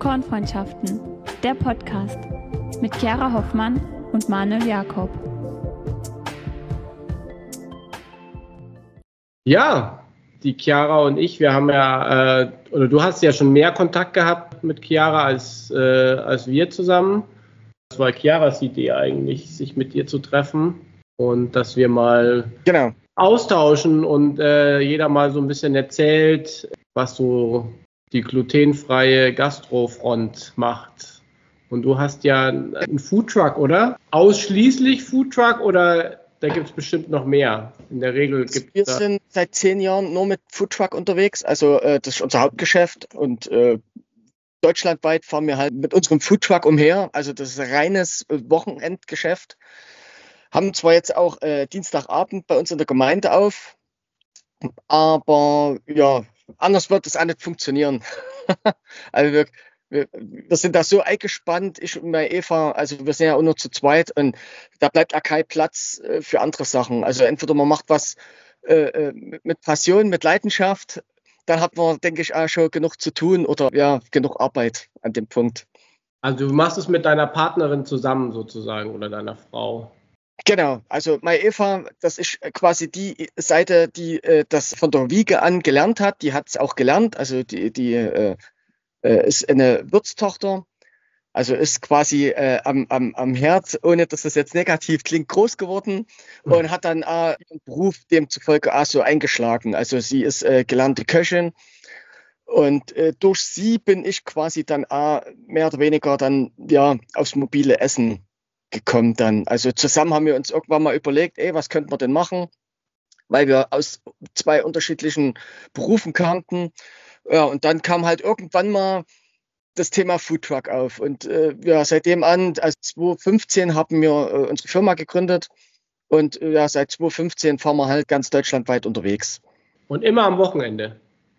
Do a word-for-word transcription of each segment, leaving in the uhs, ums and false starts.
Kornfreundschaften, der Podcast mit Chiara Hoffmann und Manuel Jakob. Ja, die Chiara und ich, wir haben ja, äh, oder du hast ja schon mehr Kontakt gehabt mit Chiara als, äh, als wir zusammen. Das war Chiaras Idee eigentlich, sich mit dir zu treffen und dass wir mal genau. austauschen und äh, jeder mal so ein bisschen erzählt, was so die glutenfreie Gastrofront macht. Und du hast ja einen Foodtruck, oder? Ausschließlich Foodtruck oder da gibt es bestimmt noch mehr? In der Regel gibt Wir da sind seit zehn Jahren nur mit Foodtruck unterwegs. Also äh, das ist unser Hauptgeschäft und äh, deutschlandweit fahren wir halt mit unserem Foodtruck umher. Also das ist ein reines Wochenendgeschäft. Haben zwar jetzt auch äh, Dienstagabend bei uns in der Gemeinde auf, aber ja, anders wird es auch nicht funktionieren. Also wir, wir, wir sind da so eingespannt, ich und meine Eva, also wir sind ja auch nur zu zweit und da bleibt auch kein Platz äh, für andere Sachen. Also entweder man macht was äh, mit, mit Passion, mit Leidenschaft, dann hat man, denke ich, auch schon genug zu tun oder ja, genug Arbeit an dem Punkt. Also du machst es mit deiner Partnerin zusammen sozusagen oder deiner Frau. Genau, also meine Eva, das ist quasi die Seite, die äh, das von der Wiege an gelernt hat. Die hat es auch gelernt, also die, die äh, äh, ist eine Wirtstochter, also ist quasi äh, am, am, am Herd, ohne dass das jetzt negativ klingt, groß geworden und hat dann äh, ihren Beruf demzufolge auch so eingeschlagen. Also sie ist äh, gelernte Köchin und äh, durch sie bin ich quasi dann auch mehr oder weniger dann ja aufs mobile Essen gekommen dann. Also zusammen haben wir uns irgendwann mal überlegt, ey, was könnten wir denn machen? Weil wir aus zwei unterschiedlichen Berufen kannten. Ja, und dann kam halt irgendwann mal das Thema Foodtruck auf. Und äh, ja, seitdem an, also zwanzig fünfzehn haben wir äh, unsere Firma gegründet. Und äh, ja, seit zwanzig fünfzehn fahren wir halt ganz deutschlandweit unterwegs. Und immer am Wochenende?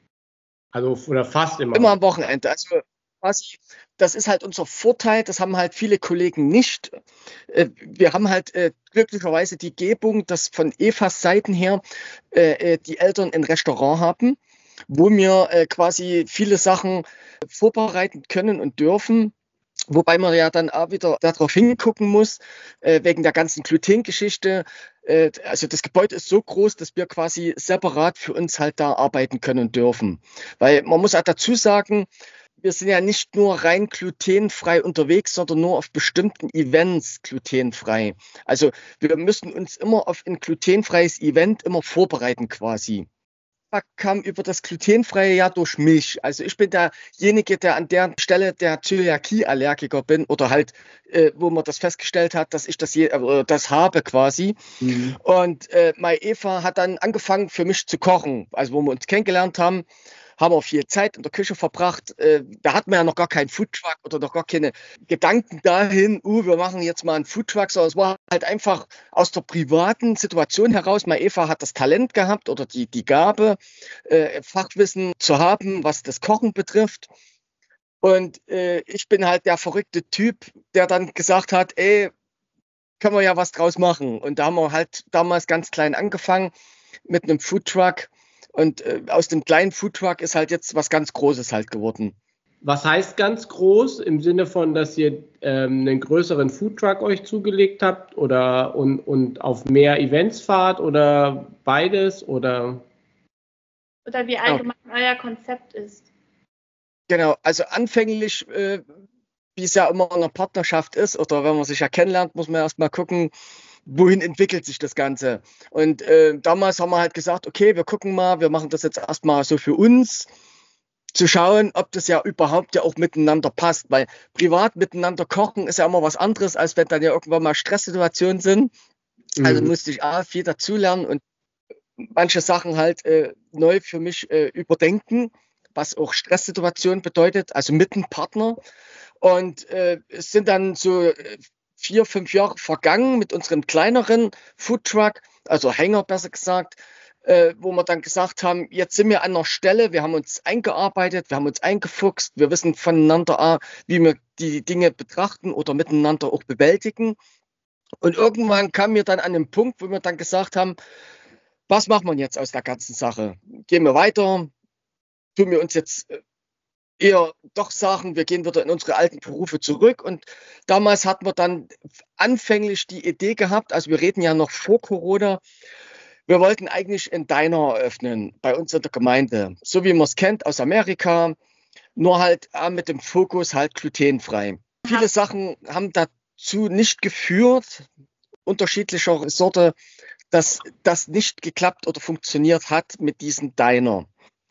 Also oder fast immer? Immer am Wochenende. Also quasi, das ist halt unser Vorteil, das haben halt viele Kollegen nicht. Wir haben halt äh, glücklicherweise die Gebung, dass von Evas Seiten her äh, die Eltern ein Restaurant haben, wo wir äh, quasi viele Sachen vorbereiten können und dürfen. Wobei man ja dann auch wieder darauf hingucken muss, äh, wegen der ganzen Glutengeschichte. Äh, also das Gebäude ist so groß, dass wir quasi separat für uns halt da arbeiten können und dürfen. Weil man muss auch dazu sagen, wir sind ja nicht nur rein glutenfrei unterwegs, sondern nur auf bestimmten Events glutenfrei. Also wir müssen uns immer auf ein glutenfreies Event immer vorbereiten quasi. Kam über das glutenfreie ja durch mich. Also ich bin derjenige, der an der Stelle der Zöliakie-Allergiker bin oder halt, äh, wo man das festgestellt hat, dass ich das, je, äh, das habe quasi. Mhm. Und äh, meine Eva hat dann angefangen für mich zu kochen. Also wo wir uns kennengelernt haben, haben wir viel Zeit in der Küche verbracht. Äh, da hatten wir ja noch gar keinen Foodtruck oder noch gar keine Gedanken dahin, uh, wir machen jetzt mal einen Foodtruck, sondern es war halt einfach aus der privaten Situation heraus. Meine Eva hat das Talent gehabt oder die, die Gabe, äh, Fachwissen zu haben, was das Kochen betrifft. Und äh, ich bin halt der verrückte Typ, der dann gesagt hat, ey, können wir ja was draus machen. Und da haben wir halt damals ganz klein angefangen mit einem Foodtruck. Und äh, aus dem kleinen Foodtruck ist halt jetzt was ganz Großes halt geworden. Was heißt ganz groß? Im Sinne von, dass ihr ähm, einen größeren Foodtruck euch zugelegt habt oder und, und auf mehr Events fahrt oder beides? Oder, oder wie allgemein oh. euer Konzept ist? Genau, also anfänglich, äh, wie es ja immer in einer Partnerschaft ist oder wenn man sich ja kennenlernt, muss man erst mal gucken, wohin entwickelt sich das Ganze? Und äh, damals haben wir halt gesagt, okay, wir gucken mal, wir machen das jetzt erstmal so für uns, zu schauen, ob das ja überhaupt ja auch miteinander passt, weil privat miteinander kochen ist ja immer was anderes, als wenn dann ja irgendwann mal Stresssituationen sind. Mhm. Also musste ich auch viel dazulernen und manche Sachen halt äh, neu für mich äh, überdenken, was auch Stresssituationen bedeutet, also mit einem Partner. Und äh, es sind dann so äh, vier, fünf Jahre vergangen mit unserem kleineren Foodtruck, also Hänger besser gesagt, äh, wo wir dann gesagt haben, jetzt sind wir an einer Stelle, wir haben uns eingearbeitet, wir haben uns eingefuchst, wir wissen voneinander, ah, wie wir die Dinge betrachten oder miteinander auch bewältigen. Und irgendwann kamen wir dann an den Punkt, wo wir dann gesagt haben, was machen wir jetzt aus der ganzen Sache? Gehen wir weiter? Tun wir uns jetzt eher doch sagen, wir gehen wieder in unsere alten Berufe zurück. Und damals hatten wir dann anfänglich die Idee gehabt, also wir reden ja noch vor Corona, wir wollten eigentlich einen Diner eröffnen bei uns in der Gemeinde, so wie man es kennt aus Amerika, nur halt äh, mit dem Fokus halt glutenfrei. Viele Sachen haben dazu nicht geführt, unterschiedlicher Sorte, dass das nicht geklappt oder funktioniert hat mit diesem Diner.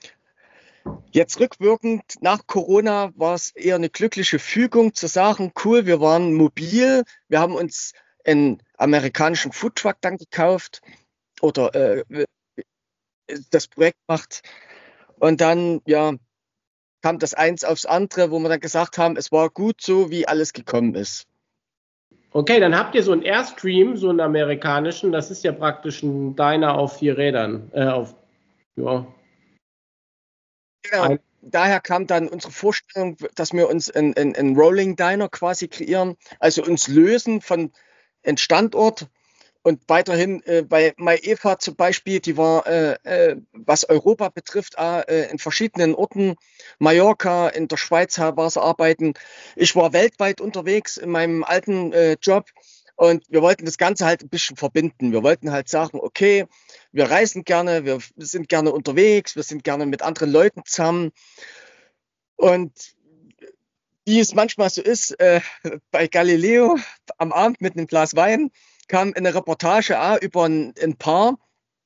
Jetzt rückwirkend nach Corona war es eher eine glückliche Fügung zu sagen, cool, wir waren mobil, wir haben uns einen amerikanischen Foodtruck dann gekauft oder äh, das Projekt gemacht und dann ja kam das eins aufs andere, wo wir dann gesagt haben, es war gut so, wie alles gekommen ist. Okay, dann habt ihr so einen Airstream, so einen amerikanischen, das ist ja praktisch ein Diner auf vier Rädern, äh, auf, ja. Genau. Ein Daher kam dann unsere Vorstellung, dass wir uns einen, einen, einen Rolling Diner quasi kreieren, also uns lösen von einem Standort und weiterhin äh, bei MyEva zum Beispiel, die war, äh, äh, was Europa betrifft, äh, in verschiedenen Orten, Mallorca, in der Schweiz war es arbeiten. Ich war weltweit unterwegs in meinem alten äh, Job und wir wollten das Ganze halt ein bisschen verbinden. Wir wollten halt sagen, okay, wir reisen gerne, wir sind gerne unterwegs, wir sind gerne mit anderen Leuten zusammen. Und wie es manchmal so ist, äh, bei Galileo am Abend mit einem Glas Wein kam eine Reportage ah, über ein, ein Paar,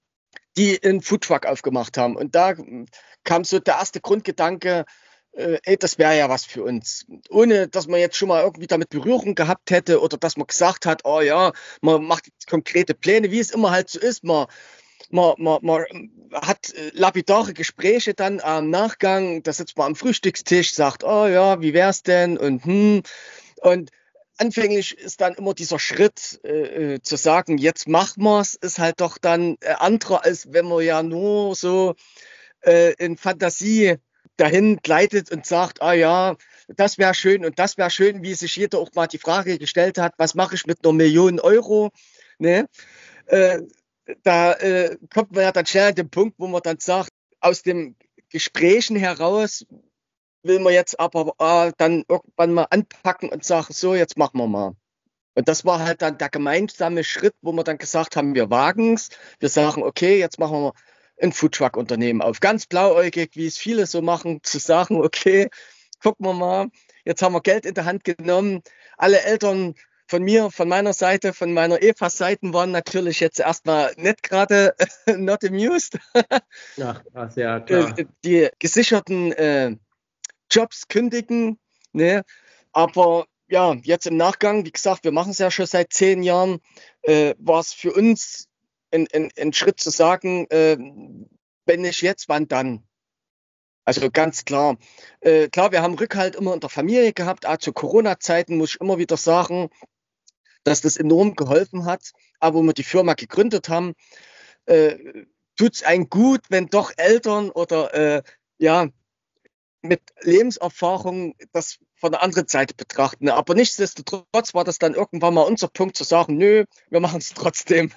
die einen Foodtruck aufgemacht haben. Und da kam so der erste Grundgedanke, äh, ey, das wäre ja was für uns. Ohne, dass man jetzt schon mal irgendwie damit Berührung gehabt hätte oder dass man gesagt hat, oh ja, man macht jetzt konkrete Pläne, wie es immer halt so ist. Man, man, man, man hat lapidare Gespräche dann am Nachgang, da sitzt man am Frühstückstisch, sagt, oh ja, wie wär's denn? Und hm, und anfänglich ist dann immer dieser Schritt äh, zu sagen, jetzt machen wir es, ist halt doch dann äh, anderer, als wenn man ja nur so äh, in Fantasie dahin gleitet und sagt, ah ja, das wäre schön und das wäre schön, wie sich jeder auch mal die Frage gestellt hat, was mache ich mit einer Million Euro? Ne? Äh, da äh, kommt man ja dann schnell an den Punkt, wo man dann sagt, aus den Gesprächen heraus will man jetzt aber äh, dann irgendwann mal anpacken und sagen, so, jetzt machen wir mal. Und das war halt dann der gemeinsame Schritt, wo wir dann gesagt haben, wir wagen es. Wir sagen, okay, jetzt machen wir ein Foodtruck-Unternehmen auf. Ganz blauäugig, wie es viele so machen, zu sagen, okay, gucken wir mal, jetzt haben wir Geld in der Hand genommen. Alle Eltern von mir, von meiner Seite, von meiner Eva-Seiten waren natürlich jetzt erstmal nicht gerade not amused. Ach, krass, ja, klar. Die gesicherten äh, Jobs kündigen, ne? Aber ja, jetzt im Nachgang, wie gesagt, wir machen es ja schon seit zehn Jahren, äh, war es für uns ein, ein, ein Schritt zu sagen, äh, wenn nicht jetzt, wann dann? Also ganz klar. Äh, klar, wir haben Rückhalt immer in der Familie gehabt, auch zu Corona-Zeiten muss ich immer wieder sagen, dass das enorm geholfen hat. Aber wo wir die Firma gegründet haben, äh, tut es einem gut, wenn doch Eltern oder äh, ja, mit Lebenserfahrung das von der anderen Seite betrachten. Aber nichtsdestotrotz war das dann irgendwann mal unser Punkt zu sagen, nö, wir machen es trotzdem.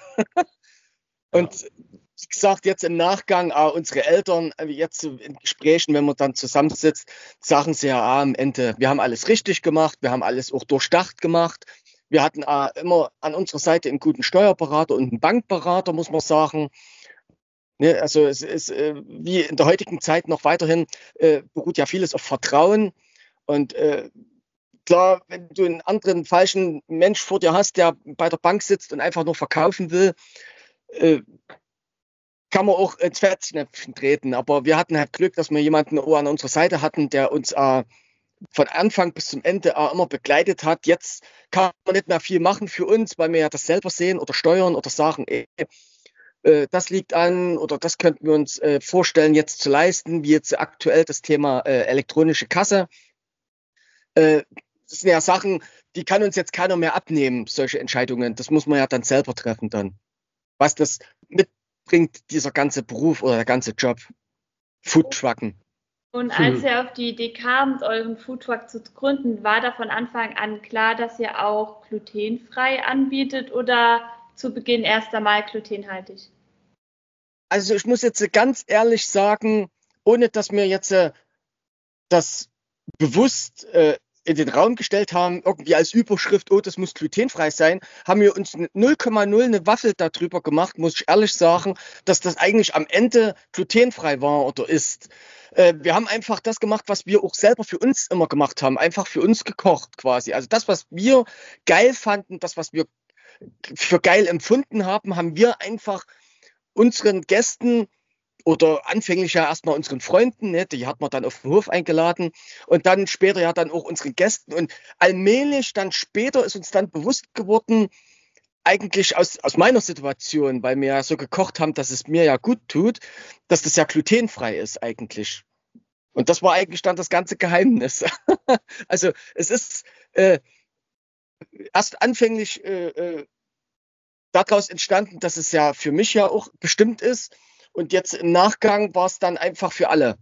Und wie gesagt, jetzt im Nachgang, auch unsere Eltern, jetzt in Gesprächen, wenn man dann zusammensitzt, sagen sie ja ah, am Ende, wir haben alles richtig gemacht, wir haben alles auch durchdacht gemacht. Wir hatten ah, immer an unserer Seite einen guten Steuerberater und einen Bankberater, muss man sagen. Ne, also es ist äh, wie in der heutigen Zeit noch weiterhin, äh, beruht ja vieles auf Vertrauen. Und äh, klar, wenn du einen anderen falschen Mensch vor dir hast, der bei der Bank sitzt und einfach nur verkaufen will, äh, kann man auch ins Fettnäpfchen treten. Aber wir hatten halt Glück, dass wir jemanden an unserer Seite hatten, der uns äh, von Anfang bis zum Ende äh, immer begleitet hat. Jetzt kann man nicht mehr viel machen für uns, weil wir ja das selber sehen oder steuern oder sagen, ey, das liegt an oder das könnten wir uns äh, vorstellen, jetzt zu leisten, wie jetzt aktuell das Thema äh, elektronische Kasse. Äh, das sind ja Sachen, die kann uns jetzt keiner mehr abnehmen, solche Entscheidungen. Das muss man ja dann selber treffen dann. Was das mitbringt, dieser ganze Beruf oder der ganze Job. Foodtrucken. Und als ihr auf die Idee kamt, euren Foodtruck zu gründen, war da von Anfang an klar, dass ihr auch glutenfrei anbietet oder zu Beginn erst einmal glutenhaltig? Also ich muss jetzt ganz ehrlich sagen, ohne dass mir jetzt äh, das bewusst äh, in den Raum gestellt haben, irgendwie als Überschrift, oh, das muss glutenfrei sein, haben wir uns null Komma null eine Waffel darüber gemacht, muss ich ehrlich sagen, dass das eigentlich am Ende glutenfrei war oder ist. Äh, wir haben einfach das gemacht, was wir auch selber für uns immer gemacht haben, einfach für uns gekocht quasi. Also das, was wir geil fanden, das, was wir für geil empfunden haben, haben wir einfach unseren Gästen oder anfänglich ja erstmal unseren Freunden, ne, die hat man dann auf den Hof eingeladen und dann später ja dann auch unseren Gästen und allmählich dann später ist uns dann bewusst geworden, eigentlich aus, aus meiner Situation, weil wir ja so gekocht haben, dass es mir ja gut tut, dass das ja glutenfrei ist eigentlich. Und das war eigentlich dann das ganze Geheimnis. Also es ist äh, erst anfänglich äh, äh, daraus entstanden, dass es ja für mich ja auch bestimmt ist. Und jetzt im Nachgang war es dann einfach für alle.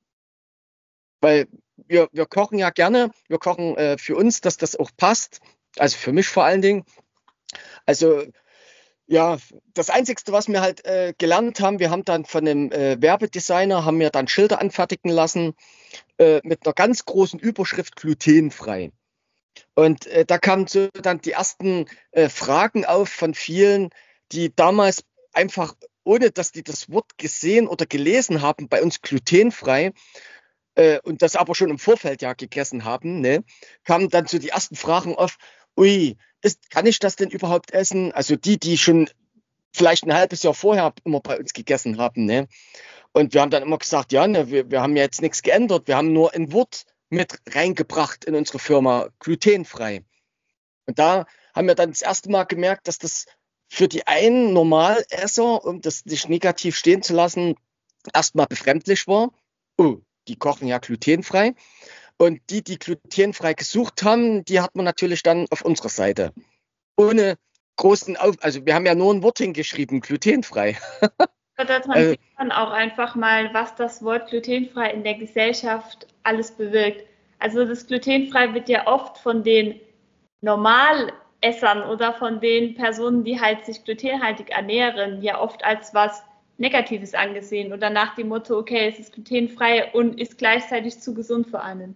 Weil wir, wir kochen ja gerne, wir kochen äh, für uns, dass das auch passt. Also für mich vor allen Dingen. Also ja, das Einzige, was wir halt äh, gelernt haben, wir haben dann von einem äh, Werbedesigner, haben wir dann Schilder anfertigen lassen äh, mit einer ganz großen Überschrift glutenfrei. Und äh, da kamen so dann die ersten äh, Fragen auf von vielen, die damals einfach, ohne dass die das Wort gesehen oder gelesen haben, bei uns glutenfrei äh, und das aber schon im Vorfeld ja gegessen haben, ne, kamen dann so die ersten Fragen auf, ui, ist, kann ich das denn überhaupt essen? Also die, die schon vielleicht ein halbes Jahr vorher immer bei uns gegessen haben. Ne? Und wir haben dann immer gesagt, ja, ne, wir, wir haben ja jetzt nichts geändert, wir haben nur ein Wort mit reingebracht in unsere Firma, glutenfrei. Und da haben wir dann das erste Mal gemerkt, dass das für die einen Normalesser, um das nicht negativ stehen zu lassen, erstmal befremdlich war. Oh, die kochen ja glutenfrei. Und die, die glutenfrei gesucht haben, die hat man natürlich dann auf unserer Seite. Ohne großen Auf... Also wir haben ja nur ein Wort hingeschrieben, glutenfrei. Daran also, sieht man auch einfach mal, was das Wort glutenfrei in der Gesellschaft alles bewirkt. Also das glutenfrei wird ja oft von den Normalessern oder von den Personen, die halt sich glutenhaltig ernähren, ja oft als was Negatives angesehen oder nach dem Motto, okay, es ist glutenfrei und ist gleichzeitig zu gesund für einen.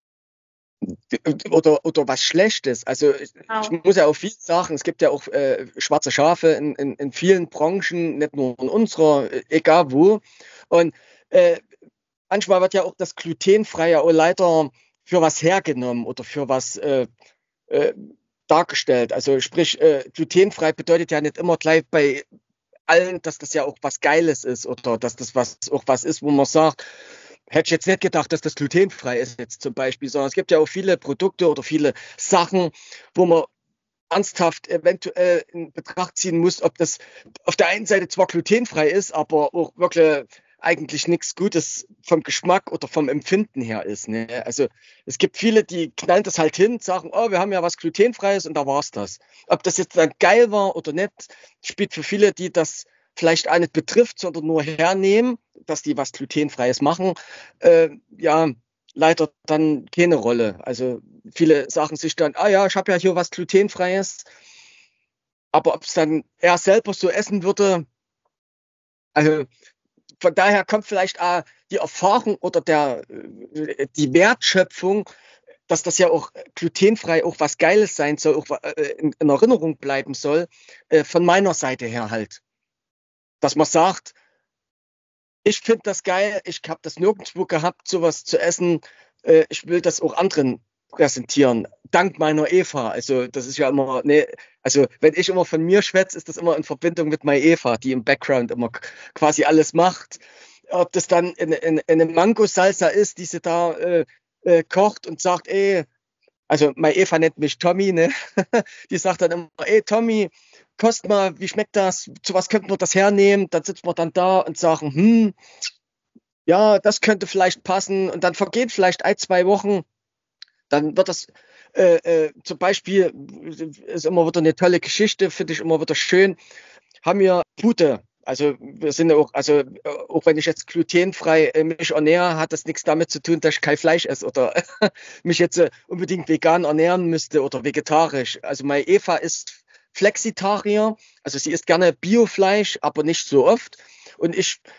Oder, oder was Schlechtes. Also genau. Ich muss ja auch viel sagen, es gibt ja auch äh, schwarze Schafe in, in, in vielen Branchen, nicht nur in unserer, egal wo. Und äh, manchmal wird ja auch das Glutenfreie auch leider für was hergenommen oder für was äh, äh, dargestellt. Also sprich, äh, glutenfrei bedeutet ja nicht immer gleich bei allen, dass das ja auch was Geiles ist oder dass das was auch was ist, wo man sagt, hätte ich jetzt nicht gedacht, dass das glutenfrei ist jetzt zum Beispiel, sondern es gibt ja auch viele Produkte oder viele Sachen, wo man ernsthaft eventuell in Betracht ziehen muss, ob das auf der einen Seite zwar glutenfrei ist, aber auch wirklich eigentlich nichts Gutes vom Geschmack oder vom Empfinden her ist. Ne? Also es gibt viele, die knallen das halt hin, sagen, oh, wir haben ja was glutenfreies und da war's das. Ob das jetzt dann geil war oder nicht, spielt für viele, die das vielleicht auch nicht betrifft, sondern nur hernehmen, dass die was glutenfreies machen, äh, ja, leider dann keine Rolle. Also viele sagen sich dann, ah ja, ich habe ja hier was glutenfreies, aber ob es dann er selber so essen würde, also von daher kommt vielleicht auch die Erfahrung oder der, die Wertschöpfung, dass das ja auch glutenfrei auch was Geiles sein soll, auch in, in Erinnerung bleiben soll, von meiner Seite her halt. Dass man sagt, ich finde das geil, ich habe das nirgendwo gehabt, sowas zu essen, ich will das auch anderen präsentieren, dank meiner Eva. Also das ist ja immer, ne, also wenn ich immer von mir schwätze, ist das immer in Verbindung mit meiner Eva, die im Background immer quasi alles macht. Ob das dann in, in, in eine Mango-Salsa ist, die sie da äh, äh, kocht und sagt, ey, also meine Eva nennt mich Tommy, ne? Die sagt dann immer, ey Tommy, kost mal, wie schmeckt das? Zu was könnten wir das hernehmen? Dann sitzen wir dann da und sagen, hm, ja, das könnte vielleicht passen. Und dann vergehen vielleicht ein, zwei Wochen. Dann wird das äh, äh, zum Beispiel, ist immer wieder eine tolle Geschichte, finde ich immer wieder schön, haben wir Pute. Also wir sind auch, also auch wenn ich jetzt glutenfrei äh, mich ernähre, hat das nichts damit zu tun, dass ich kein Fleisch esse oder mich jetzt äh, unbedingt vegan ernähren müsste oder vegetarisch. Also meine Eva ist Flexitarier, also sie isst gerne Biofleisch, aber nicht so oft. Und ich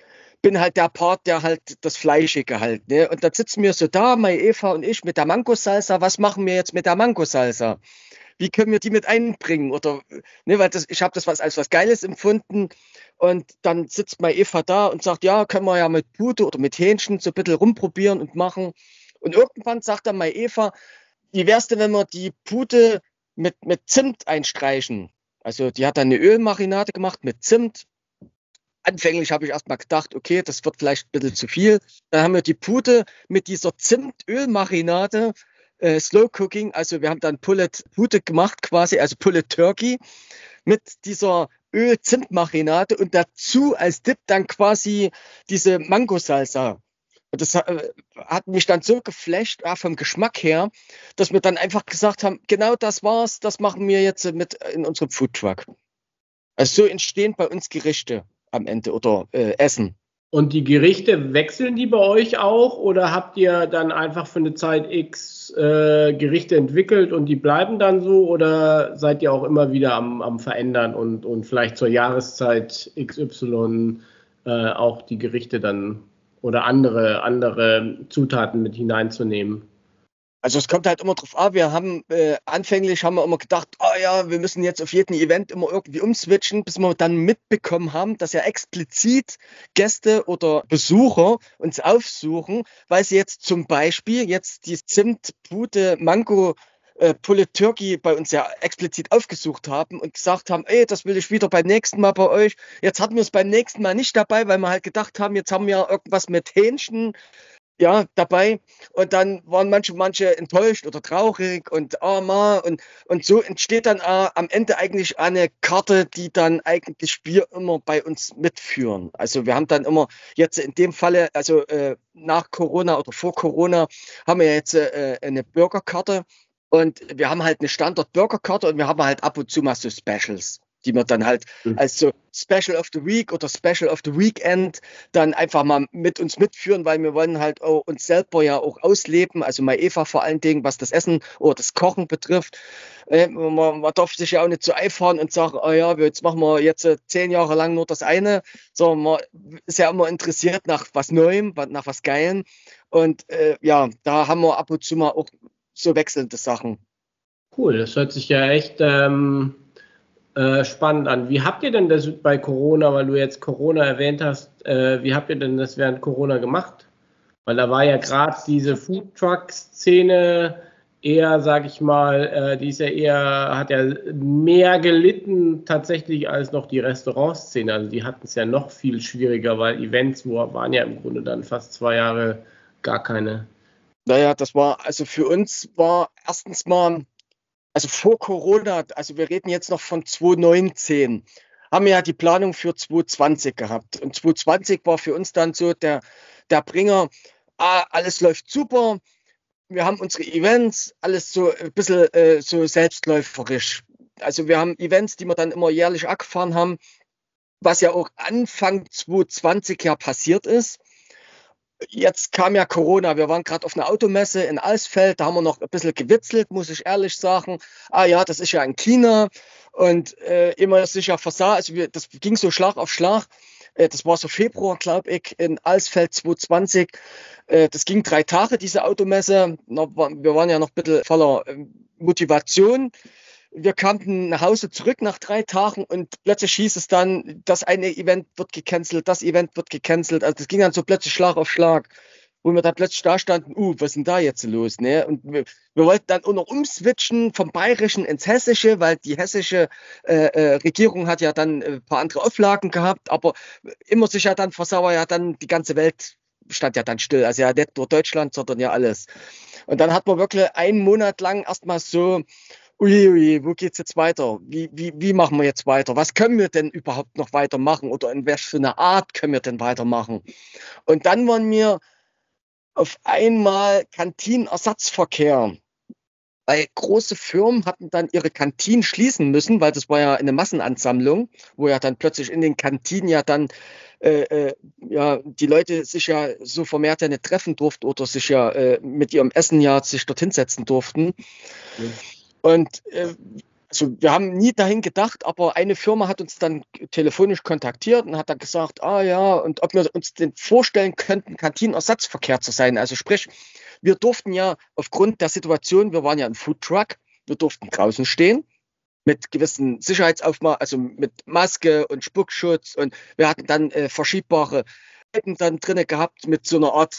bin halt der Part, der halt das Fleischige halt, ne? Und dann sitzen wir so da, meine Eva und ich mit der Mango-Salsa. Was machen wir jetzt mit der Mango-Salsa? Wie können wir die mit einbringen? Oder, ne, weil das, ich habe das was als was Geiles empfunden. Und dann sitzt meine Eva da und sagt, ja, können wir ja mit Pute oder mit Hähnchen so ein bisschen rumprobieren und machen. Und irgendwann sagt dann meine Eva, wie wär's denn, wenn wir die Pute mit, mit Zimt einstreichen? Also die hat dann eine Ölmarinade gemacht mit Zimt. Anfänglich habe ich erstmal gedacht, okay, das wird vielleicht ein bisschen zu viel. Dann haben wir die Pute mit dieser Zimt-Ölmarinade, äh, Slow Cooking, also wir haben dann Pulled Pute gemacht quasi, also Pulled Turkey mit dieser Öl-Zimt-Marinade und dazu als Dip dann quasi diese Mango-Salsa. Und das äh, hat mich dann so geflasht, ja, vom Geschmack her, dass wir dann einfach gesagt haben, genau das war's, das machen wir jetzt mit in unserem Foodtruck. Also so entstehen bei uns Gerichte am Ende oder äh, Essen. Und die Gerichte, wechseln die bei euch auch oder habt ihr dann einfach für eine Zeit X äh, Gerichte entwickelt und die bleiben dann so oder seid ihr auch immer wieder am, am Verändern und, und vielleicht zur Jahreszeit X Y äh, auch die Gerichte dann oder andere, andere Zutaten mit hineinzunehmen? Also es kommt halt immer drauf an, wir haben äh, anfänglich haben wir immer gedacht, oh ja, wir müssen jetzt auf jedem Event immer irgendwie umswitchen, bis wir dann mitbekommen haben, dass ja explizit Gäste oder Besucher uns aufsuchen, weil sie jetzt zum Beispiel jetzt die Zimt-Pute Mango äh, Pulled Turkey bei uns ja explizit aufgesucht haben und gesagt haben, ey, das will ich wieder beim nächsten Mal bei euch. Jetzt hatten wir es beim nächsten Mal nicht dabei, weil wir halt gedacht haben, jetzt haben wir irgendwas mit Hähnchen ja, dabei. Und dann waren manche, manche enttäuscht oder traurig und armer. Und, und so entsteht dann äh, am Ende eigentlich eine Karte, die dann eigentlich wir immer bei uns mitführen. Also wir haben dann immer jetzt in dem Falle, also äh, nach Corona oder vor Corona, haben wir jetzt äh, eine Burgerkarte. Und wir haben halt eine Standard-Burgerkarte und wir haben halt ab und zu mal so Specials, die wir dann halt als so Special of the Week oder Special of the Weekend dann einfach mal mit uns mitführen, weil wir wollen halt auch uns selber ja auch ausleben, also meine Eva vor allen Dingen, was das Essen oder das Kochen betrifft. Äh, man, man darf sich ja auch nicht so einfahren und sagen, oh ja, jetzt machen wir jetzt äh, zehn Jahre lang nur das eine, sondern man ist ja immer interessiert nach was Neuem, nach was Geilem. Und äh, ja, da haben wir ab und zu mal auch so wechselnde Sachen. Cool, das hört sich ja echt ähm, äh, spannend an. Wie habt ihr denn das bei Corona, weil du jetzt Corona erwähnt hast, äh, wie habt ihr denn das während Corona gemacht? Weil da war ja gerade diese Foodtruck-Szene eher, sag ich mal, äh, die ist ja eher, hat ja mehr gelitten tatsächlich als noch die Restaurantszene. Also die hatten es ja noch viel schwieriger, weil Events wo, waren ja im Grunde dann fast zwei Jahre gar keine. Naja, das war, also für uns war erstens mal, also vor Corona, also wir reden jetzt noch von zwanzig neunzehn, haben wir ja die Planung für zwanzig zwanzig gehabt. Und zwanzig zwanzig war für uns dann so der, der Bringer, ah, alles läuft super, wir haben unsere Events, alles so ein bisschen äh, so selbstläuferisch. Also wir haben Events, die wir dann immer jährlich abgefahren haben, was ja auch Anfang zwanzig zwanzig ja passiert ist. Jetzt kam ja Corona, wir waren gerade auf einer Automesse in Alsfeld, da haben wir noch ein bisschen gewitzelt, muss ich ehrlich sagen. Ah ja, das ist ja in China und äh, immer sich ja versah, also wir, das ging so Schlag auf Schlag. Äh, das war so Februar, glaube ich, in Alsfeld zwanzig zwanzig. Äh, das ging drei Tage, diese Automesse. Wir waren ja noch ein bisschen voller äh, Motivation. Wir kamen nach Hause zurück nach drei Tagen und plötzlich hieß es dann, das eine Event wird gecancelt, das Event wird gecancelt. Also das ging dann so plötzlich Schlag auf Schlag, wo wir dann plötzlich da standen, uh, was ist denn da jetzt los? Ne? Und wir, wir wollten dann auch noch umswitchen vom Bayerischen ins Hessische, weil die hessische äh, äh, Regierung hat ja dann ein paar andere Auflagen gehabt, aber immer sich ja dann versauer ja dann die ganze Welt stand ja dann still. Also ja nicht nur Deutschland, sondern ja alles. Und dann hat man wirklich einen Monat lang erstmal so, Ui, ui, wo geht's jetzt weiter? Wie, wie, wie machen wir jetzt weiter? Was können wir denn überhaupt noch weitermachen? Oder in welcher für eine Art können wir denn weitermachen? Und dann waren wir auf einmal Kantinenersatzverkehr. Weil große Firmen hatten dann ihre Kantinen schließen müssen, weil das war ja eine Massenansammlung, wo ja dann plötzlich in den Kantinen ja dann äh, äh, ja, die Leute sich ja so vermehrt ja nicht treffen durften oder sich ja äh, mit ihrem Essen ja sich dorthin setzen durften. Mhm. Und äh, Also wir haben nie dahin gedacht, aber eine Firma hat uns dann telefonisch kontaktiert und hat dann gesagt, ah ja, und ob wir uns denn vorstellen könnten, Kantinenersatzverkehr zu sein. Also sprich, wir durften ja aufgrund der Situation, wir waren ja ein Foodtruck, wir durften draußen stehen mit gewissen Sicherheitsaufmaß, also mit Maske und Spuckschutz, und wir hatten dann äh, verschiebbare Betten dann drinne gehabt mit so einer Art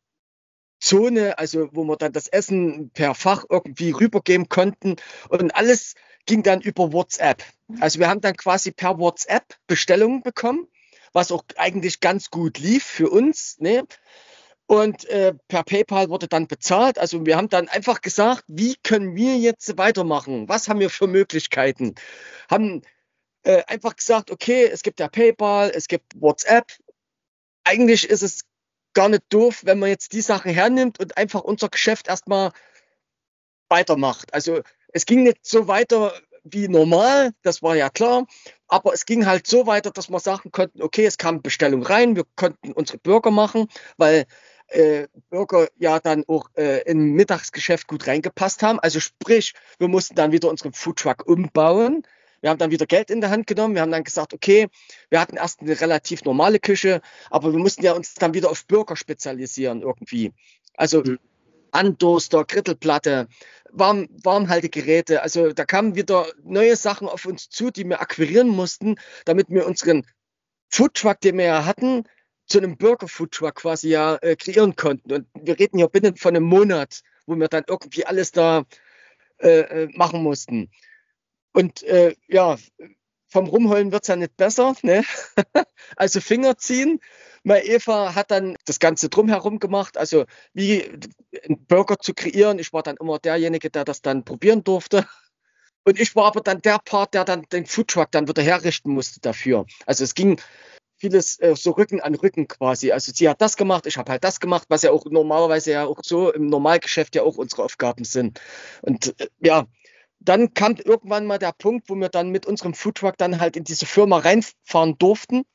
Zone, also wo wir dann das Essen per Fach irgendwie rübergeben konnten, und alles ging dann über WhatsApp. Also wir haben dann quasi per WhatsApp Bestellungen bekommen, was auch eigentlich ganz gut lief für uns, ne? Und äh, per PayPal wurde dann bezahlt. Also wir haben dann einfach gesagt, wie können wir jetzt weitermachen? Was haben wir für Möglichkeiten? Haben äh, einfach gesagt, okay, es gibt ja PayPal, es gibt WhatsApp. Eigentlich ist es gar nicht doof, wenn man jetzt die Sachen hernimmt und einfach unser Geschäft erstmal weitermacht. Also es ging nicht so weiter wie normal, das war ja klar, aber es ging halt so weiter, dass wir sagen konnten, okay, es kam Bestellung rein, wir konnten unsere Burger machen, weil äh, Burger ja dann auch äh, im Mittagsgeschäft gut reingepasst haben. Also sprich, wir mussten dann wieder unseren Foodtruck umbauen. Wir haben dann wieder Geld in der Hand genommen. Wir haben dann gesagt, okay, wir hatten erst eine relativ normale Küche, aber wir mussten ja uns dann wieder auf Burger spezialisieren irgendwie. Also mhm. Antoaster, Grittelplatte, Warm, Warmhaltegeräte. Also da kamen wieder neue Sachen auf uns zu, die wir akquirieren mussten, damit wir unseren Foodtruck, den wir ja hatten, zu einem Burger-Foodtruck quasi ja äh, kreieren konnten. Und wir reden ja binnen von einem Monat, wo wir dann irgendwie alles da äh, machen mussten. Und äh, ja, vom Rumheulen wird es ja nicht besser, ne? Also Finger ziehen. Meine Eva hat dann das Ganze drumherum gemacht, also wie einen Burger zu kreieren. Ich war dann immer derjenige, der das dann probieren durfte. Und ich war aber dann der Part, der dann den Foodtruck dann wieder herrichten musste dafür. Also es ging vieles äh, so Rücken an Rücken quasi. Also sie hat das gemacht, ich habe halt das gemacht, was ja auch normalerweise ja auch so im Normalgeschäft ja auch unsere Aufgaben sind. Und äh, ja, dann kam irgendwann mal der Punkt, wo wir dann mit unserem Foodtruck dann halt in diese Firma reinfahren durften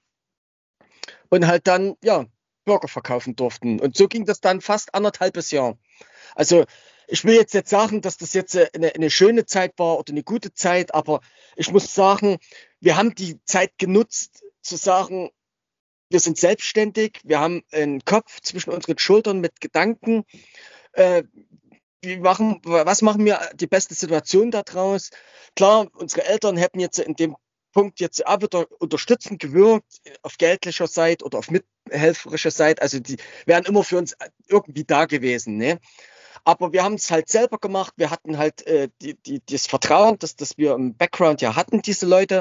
und halt dann, ja, Burger verkaufen durften. Und so ging das dann fast anderthalbes Jahr. Also ich will jetzt nicht sagen, dass das jetzt eine, eine schöne Zeit war oder eine gute Zeit, aber ich muss sagen, wir haben die Zeit genutzt, zu sagen, wir sind selbstständig, wir haben einen Kopf zwischen unseren Schultern mit Gedanken, äh, wie machen, was machen wir die beste Situation daraus? Klar, unsere Eltern hätten jetzt in dem Punkt jetzt auch wieder unterstützend gewirkt, auf geldlicher Seite oder auf mithelferischer Seite. Also die wären immer für uns irgendwie da gewesen, ne? Aber wir haben es halt selber gemacht. Wir hatten halt äh, die, die, das Vertrauen, dass, dass wir im Background ja hatten, diese Leute.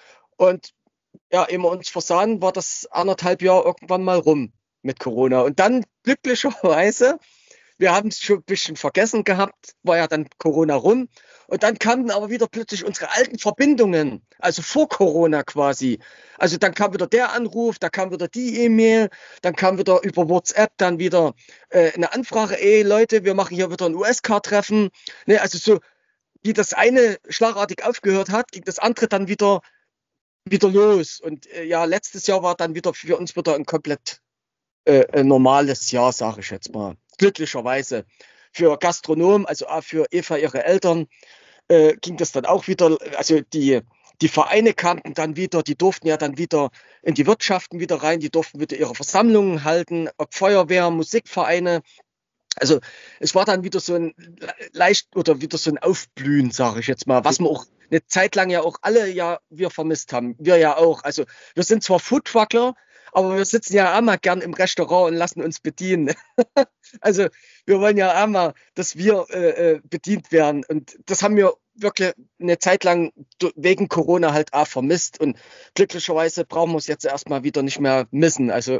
Und ja, ehe wir uns versahen, war das anderthalb Jahre irgendwann mal rum mit Corona. Und dann glücklicherweise, wir haben es schon ein bisschen vergessen gehabt, war ja dann Corona rum. Und dann kamen aber wieder plötzlich unsere alten Verbindungen, also vor Corona quasi. Also dann kam wieder der Anruf, da kam wieder die E-Mail, dann kam wieder über WhatsApp dann wieder äh, eine Anfrage, ey Leute, wir machen hier wieder ein U S-Car-Treffen. Ne, also so, wie das eine schlagartig aufgehört hat, ging das andere dann wieder, wieder los. Und äh, ja, letztes Jahr war dann wieder für uns wieder ein komplett äh, ein normales Jahr, sage ich jetzt mal. Glücklicherweise. Für Gastronomen, also auch für Eva, ihre Eltern, äh, ging das dann auch wieder, also die, die Vereine kamen dann wieder, die durften ja dann wieder in die Wirtschaften wieder rein, die durften wieder ihre Versammlungen halten, ob Feuerwehr, Musikvereine. Also es war dann wieder so ein leicht oder wieder so ein Aufblühen, sage ich jetzt mal, was wir auch eine Zeit lang ja auch alle ja wir vermisst haben. Wir ja auch. Also wir sind zwar Foodtruckler, aber wir sitzen ja auch mal gern im Restaurant und lassen uns bedienen. Also wir wollen ja auch mal, dass wir äh, bedient werden. Und das haben wir wirklich eine Zeit lang wegen Corona halt auch vermisst. Und glücklicherweise brauchen wir es jetzt erstmal wieder nicht mehr missen. Also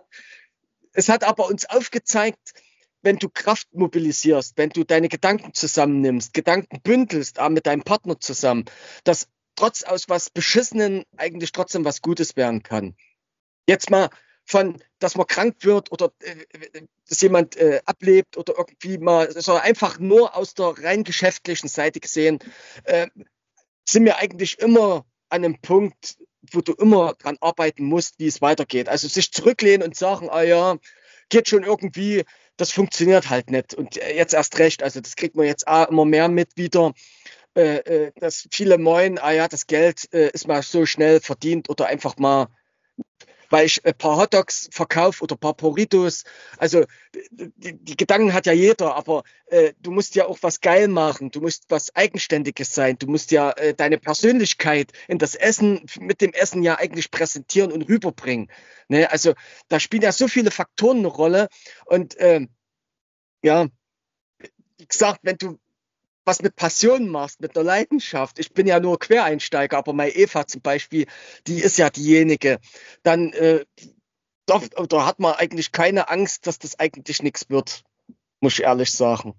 es hat aber uns aufgezeigt, wenn du Kraft mobilisierst, wenn du deine Gedanken zusammennimmst, Gedanken bündelst, auch mit deinem Partner zusammen, dass trotz aus was Beschissenen eigentlich trotzdem was Gutes werden kann. Jetzt mal von, dass man krank wird oder äh, dass jemand äh, ablebt oder irgendwie mal, sondern einfach nur aus der rein geschäftlichen Seite gesehen, äh, sind wir eigentlich immer an einem Punkt, wo du immer dran arbeiten musst, wie es weitergeht. Also sich zurücklehnen und sagen, ah ja, geht schon irgendwie, das funktioniert halt nicht. Und jetzt erst recht, also das kriegt man jetzt auch immer mehr mit wieder. äh, äh, dass viele meinen, ah ja, das Geld äh, ist mal so schnell verdient oder einfach mal, weil ich ein paar Hotdogs verkaufe oder ein paar Burritos. Also die, die Gedanken hat ja jeder, aber äh, du musst ja auch was geil machen. Du musst was Eigenständiges sein. Du musst ja äh, deine Persönlichkeit in das Essen, mit dem Essen ja eigentlich präsentieren und rüberbringen. Ne? Also da spielen ja so viele Faktoren eine Rolle. Und äh, ja, wie gesagt, wenn du was mit Passion machst, mit einer Leidenschaft. Ich bin ja nur Quereinsteiger, aber meine Eva zum Beispiel, die ist ja diejenige. Dann äh, da, da hat man eigentlich keine Angst, dass das eigentlich nichts wird, muss ich ehrlich sagen.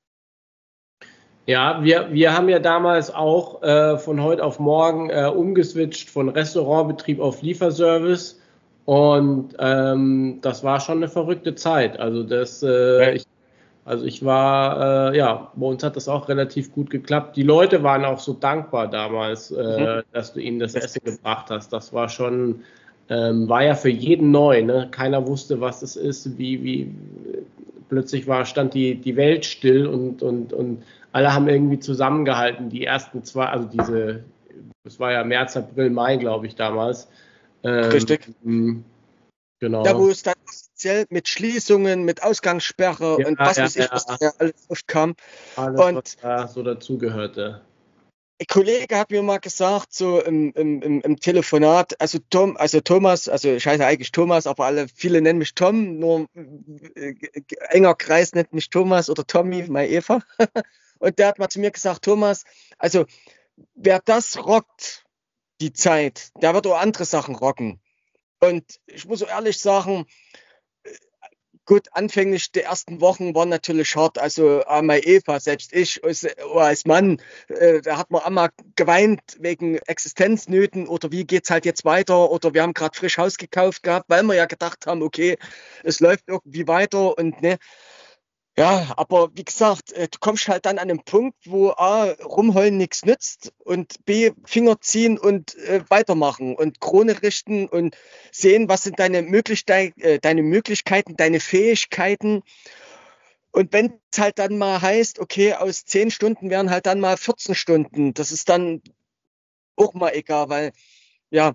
Ja, wir, wir haben ja damals auch äh, von heute auf morgen äh, umgeswitcht von Restaurantbetrieb auf Lieferservice und ähm, das war schon eine verrückte Zeit. Also das, äh, ich Also ich war, äh, ja, bei uns hat das auch relativ gut geklappt. Die Leute waren auch so dankbar damals, äh, dass du ihnen das Essen gebracht hast. Das war schon, ähm, war ja für jeden neu, ne? Keiner wusste, was es ist, wie, wie, plötzlich war, stand die, die Welt still und, und, und alle haben irgendwie zusammengehalten. Die ersten zwei, also diese, das war ja März, April, Mai, glaube ich, damals. Ähm, Richtig. Genau. Da, wo es dann offiziell mit Schließungen, mit Ausgangssperre Ja, und was ja, weiß ich, ja. was da ja alles aufkam. Alles, Und was da so dazugehörte. ein Kollege hat mir mal gesagt, so im, im, im, im Telefonat, also Tom, also Thomas, also ich heiße eigentlich Thomas, aber alle, viele nennen mich Tom, nur äh, enger Kreis nennt mich Thomas oder Tommy, meine Eva. Und der hat mal zu mir gesagt, Thomas, also wer das rockt, die Zeit, der wird auch andere Sachen rocken. Und ich muss so ehrlich sagen, gut, anfänglich die ersten Wochen waren natürlich hart. Also äh, meine Eva, selbst ich als, als Mann, äh, da hat man einmal geweint wegen Existenznöten oder wie geht's halt jetzt weiter oder wir haben gerade frisch Haus gekauft gehabt, weil wir ja gedacht haben, okay, es läuft irgendwie weiter und ne. Ja, aber wie gesagt, äh, du kommst halt dann an einen Punkt, wo A, rumheulen nichts nützt und B, Finger ziehen und äh, weitermachen und Krone richten und sehen, was sind deine, Möglichkeit, äh, deine Möglichkeiten, deine Fähigkeiten. Und wenn es halt dann mal heißt, okay, aus zehn Stunden wären halt dann mal vierzehn Stunden, das ist dann auch mal egal, weil ja,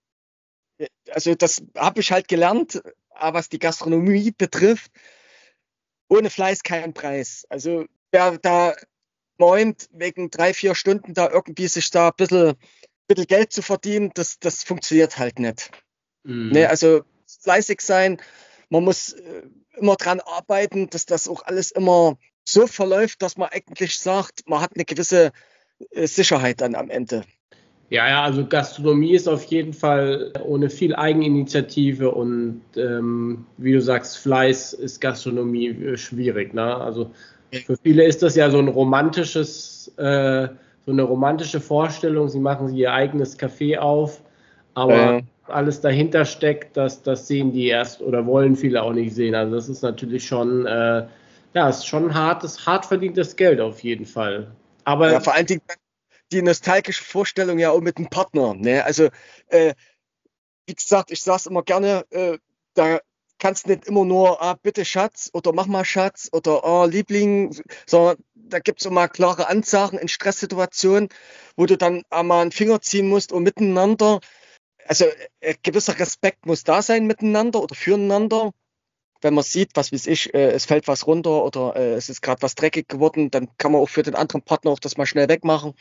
also das habe ich halt gelernt, was die Gastronomie betrifft. Ohne Fleiß kein Preis. Also wer da meint, wegen drei, vier Stunden da irgendwie sich da ein bisschen, bisschen Geld zu verdienen, das, das funktioniert halt nicht. Mhm. Ne, also fleißig sein, man muss äh, immer dran arbeiten, dass das auch alles immer so verläuft, dass man eigentlich sagt, man hat eine gewisse äh, Sicherheit dann am Ende. Ja, ja, also Gastronomie ist auf jeden Fall ohne viel Eigeninitiative und ähm, wie du sagst, Fleiß ist Gastronomie schwierig. Ne? Also für viele ist das ja so ein romantisches, äh, so eine romantische Vorstellung. Sie machen ihr eigenes Café auf, aber äh. alles dahinter steckt, das, das sehen die erst oder wollen viele auch nicht sehen. Also das ist natürlich schon, äh, ja, ist schon hartes, hart verdientes Geld auf jeden Fall. Aber ja, vor allen Dingen die nostalgische Vorstellung ja auch mit dem Partner. Ne? Also, äh, wie gesagt, ich sage es immer gerne, äh, da kannst du nicht immer nur, ah, bitte Schatz oder mach mal Schatz oder ah, Liebling, sondern da gibt es immer klare Ansagen in Stresssituationen, wo du dann einmal einen Finger ziehen musst und miteinander. Also äh, gewisser Respekt muss da sein miteinander oder füreinander. Wenn man sieht, was weiß ich, äh, es fällt was runter oder äh, es ist gerade was dreckig geworden, dann kann man auch für den anderen Partner auch das mal schnell wegmachen.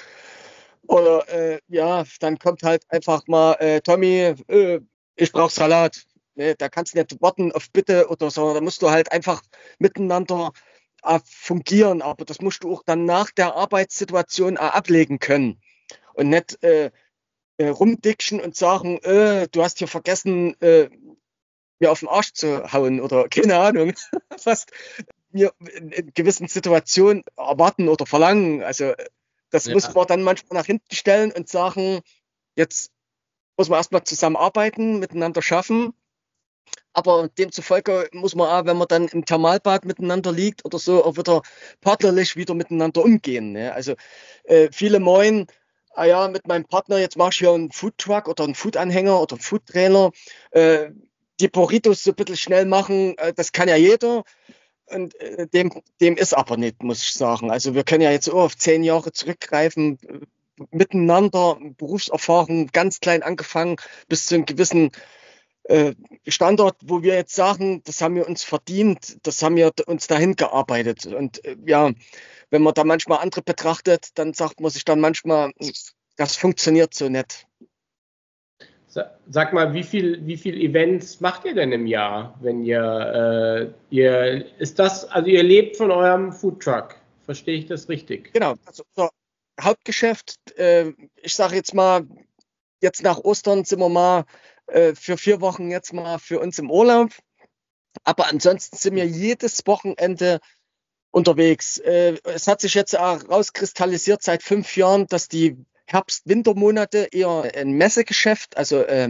Oder äh, ja, dann kommt halt einfach mal, äh, Tommy, äh, ich brauche Salat. Ne, da kannst du nicht warten auf Bitte oder so. Da musst du halt einfach miteinander äh, fungieren. Aber das musst du auch dann nach der Arbeitssituation äh, ablegen können. Und nicht äh, äh, rumdickschen und sagen, äh, du hast hier vergessen, äh, mir auf den Arsch zu hauen oder keine Ahnung, was wir in gewissen Situationen erwarten oder verlangen. Also das ja. muss man dann manchmal nach hinten stellen und sagen, jetzt muss man erstmal zusammenarbeiten, miteinander schaffen. Aber demzufolge muss man auch, wenn man dann im Thermalbad miteinander liegt oder so, auch wieder partnerlich wieder miteinander umgehen. Ne? Also äh, viele meinen, ah ja, mit meinem Partner, jetzt mache ich hier einen Foodtruck oder einen Foodanhänger oder einen Foodtrailer. Äh, die Burritos so ein bisschen schnell machen, äh, das kann ja jeder. und äh, dem, dem ist aber nicht, muss ich sagen. Also wir können ja jetzt auch auf zehn Jahre zurückgreifen, äh, miteinander, Berufserfahrung, ganz klein angefangen, bis zu einem gewissen äh, Standort, wo wir jetzt sagen, das haben wir uns verdient, das haben wir uns dahin gearbeitet. Und äh, ja, wenn man da manchmal andere betrachtet, dann sagt man sich dann manchmal, das funktioniert so nicht. Sag mal, wie viel, wie viel Events macht ihr denn im Jahr, wenn ihr, äh, ihr, ist das, also ihr lebt von eurem Foodtruck, verstehe ich das richtig? Genau, also unser Hauptgeschäft, äh, ich sage jetzt mal, jetzt nach Ostern sind wir mal äh, für vier Wochen jetzt mal für uns im Urlaub, aber ansonsten sind wir jedes Wochenende unterwegs. Äh, es hat sich jetzt auch rauskristallisiert seit fünf Jahren, dass die Herbst-Wintermonate eher ein Messegeschäft, also äh,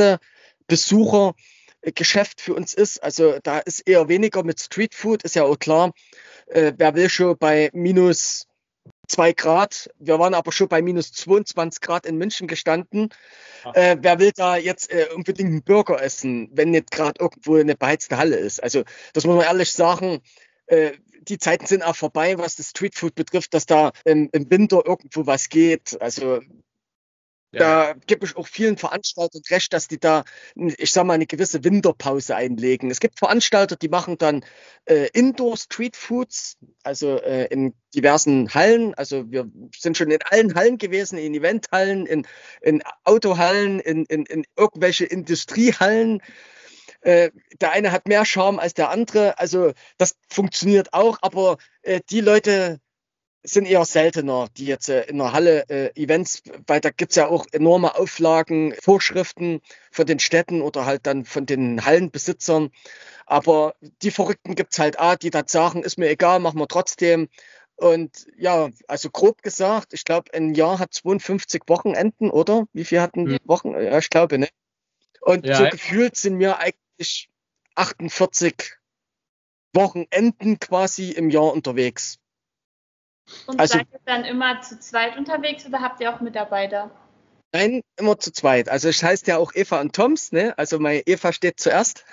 Messebesuchergeschäft für uns ist. Also da ist eher weniger mit Streetfood, ist ja auch klar. Äh, wer will schon bei minus zwei Grad, wir waren aber schon bei minus zweiundzwanzig Grad in München gestanden. Äh, wer will da jetzt äh, unbedingt einen Burger essen, wenn nicht gerade irgendwo eine beheizte Halle ist? Also das muss man ehrlich sagen, äh, die Zeiten sind auch vorbei, was das Streetfood betrifft, dass da im, im Winter irgendwo was geht. Also ja. Da gebe ich auch vielen Veranstaltern recht, dass die da, ich sag mal, eine gewisse Winterpause einlegen. Es gibt Veranstalter, die machen dann äh, Indoor-Streetfoods, also äh, in diversen Hallen. Also wir sind schon in allen Hallen gewesen, in Eventhallen, in, in Autohallen, in, in, in irgendwelche Industriehallen. Äh, der eine hat mehr Charme als der andere, also das funktioniert auch, aber äh, die Leute sind eher seltener, die jetzt äh, in der Halle äh, Events, weil da gibt es ja auch enorme Auflagen, Vorschriften von den Städten oder halt dann von den Hallenbesitzern, aber die Verrückten gibt es halt auch, die dann sagen, ist mir egal, machen wir trotzdem. Und ja, also grob gesagt, ich glaube, ein Jahr hat zweiundfünfzig Wochenenden, oder? Wie viel hatten die Wochen? Ja, ich glaube, ne? Und ja, so gefühlt sind wir eigentlich achtundvierzig Wochenenden quasi im Jahr unterwegs. Und also, seid ihr dann immer zu zweit unterwegs oder habt ihr auch Mitarbeiter? Nein, immer zu zweit. Also es heißt ja auch Eva und Toms, ne? Also meine Eva steht zuerst.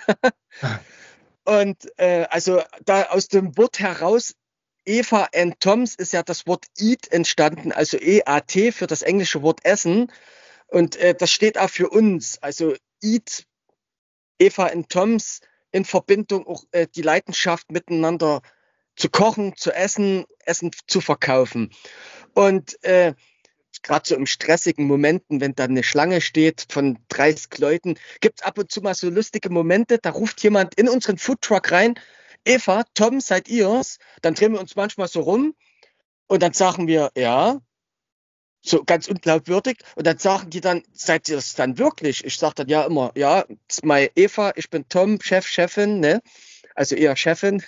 Und äh, also da aus dem Wort heraus, Eva and Toms, ist ja das Wort Eat entstanden, also E A T für das englische Wort Essen. Und äh, das steht auch für uns, also Eat, Eva and Toms, in Verbindung auch äh, die Leidenschaft miteinander zu kochen, zu essen, Essen zu verkaufen. Und äh, gerade so im stressigen Momenten, wenn da eine Schlange steht von dreißig Leuten, gibt es ab und zu mal so lustige Momente, da ruft jemand in unseren Foodtruck rein, Eva, Tom, seid ihr's? Dann drehen wir uns manchmal so rum und dann sagen wir, ja, so ganz unglaubwürdig. Und dann sagen die dann, seid ihr es dann wirklich? Ich sage dann ja immer, ja, das ist meine Eva, ich bin Tom, Chef, Chefin, ne? Also eher Chefin.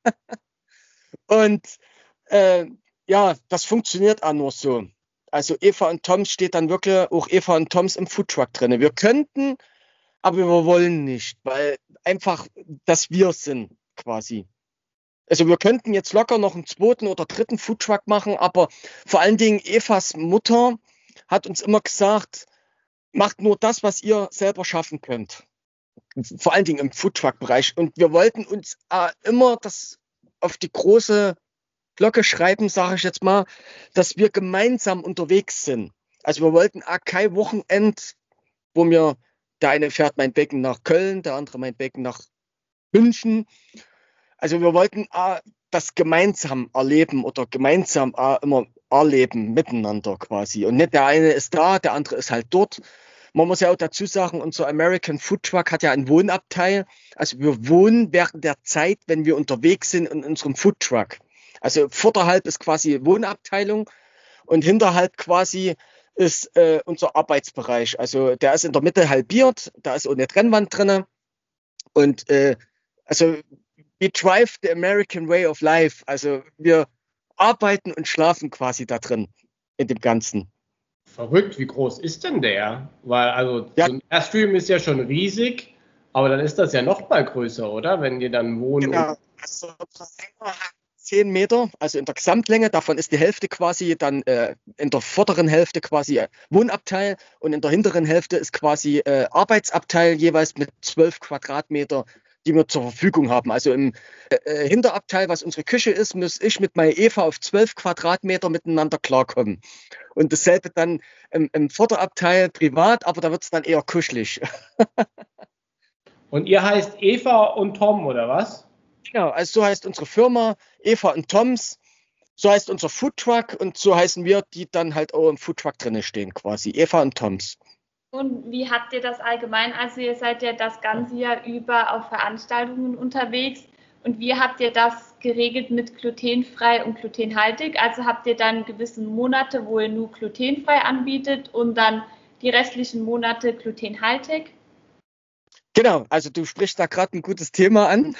Und äh, ja, das funktioniert auch nur so. Also Eva und Toms steht dann wirklich auch Eva und Toms im Foodtruck drin. Wir könnten, aber wir wollen nicht, weil einfach, dass wir sind quasi. Also wir könnten jetzt locker noch einen zweiten oder dritten Foodtruck machen, aber vor allen Dingen Evas Mutter hat uns immer gesagt, macht nur das, was ihr selber schaffen könnt. Vor allen Dingen im Foodtruck-Bereich. Und wir wollten uns äh, immer das auf die große Glocke schreiben, sage ich jetzt mal, dass wir gemeinsam unterwegs sind. Also wir wollten auch kein Wochenend, wo mir der eine fährt mein Becken nach Köln, der andere mein Becken nach München. Also wir wollten auch das gemeinsam erleben oder gemeinsam auch immer erleben miteinander quasi. Und nicht der eine ist da, der andere ist halt dort. Man muss ja auch dazu sagen, unser American Food Truck hat ja einen Wohnabteil. Also wir wohnen während der Zeit, wenn wir unterwegs sind in unserem Food Truck. Also vorderhalb ist quasi Wohnabteilung und hinterhalb quasi ist äh, unser Arbeitsbereich. Also der ist in der Mitte halbiert, da ist auch eine Trennwand drin. Und äh, also we drive the American way of life. Also wir arbeiten und schlafen quasi da drin in dem Ganzen. Verrückt, wie groß ist denn der? Weil also ja. so ein Airstream ist ja schon riesig, aber dann ist das ja noch mal größer, oder? Wenn die dann wohnen. Genau. Also zehn Meter, also in der Gesamtlänge, davon ist die Hälfte quasi dann äh, in der vorderen Hälfte quasi äh, Wohnabteil und in der hinteren Hälfte ist quasi äh, Arbeitsabteil, jeweils mit zwölf Quadratmeter die wir zur Verfügung haben. Also im äh, Hinterabteil, was unsere Küche ist, muss ich mit meiner Eva auf zwölf Quadratmeter miteinander klarkommen. Und dasselbe dann im, im Vorderabteil privat, aber da wird es dann eher kuschelig. Und ihr heißt Eva und Tom, oder was? Genau, also so heißt unsere Firma, Eva und Toms. So heißt unser Foodtruck und so heißen wir, die dann halt auch im Foodtruck drin stehen quasi. Eva und Toms. Und wie habt ihr das allgemein? Also ihr seid ja das ganze Jahr über auf Veranstaltungen unterwegs. Und wie habt ihr das geregelt mit glutenfrei und glutenhaltig? Also habt ihr dann gewisse Monate, wo ihr nur glutenfrei anbietet und dann die restlichen Monate glutenhaltig? Genau, also du sprichst da gerade ein gutes Thema an.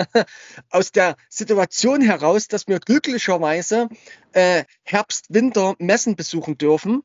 Aus der Situation heraus, dass wir glücklicherweise äh, Herbst-Winter-Messen besuchen dürfen.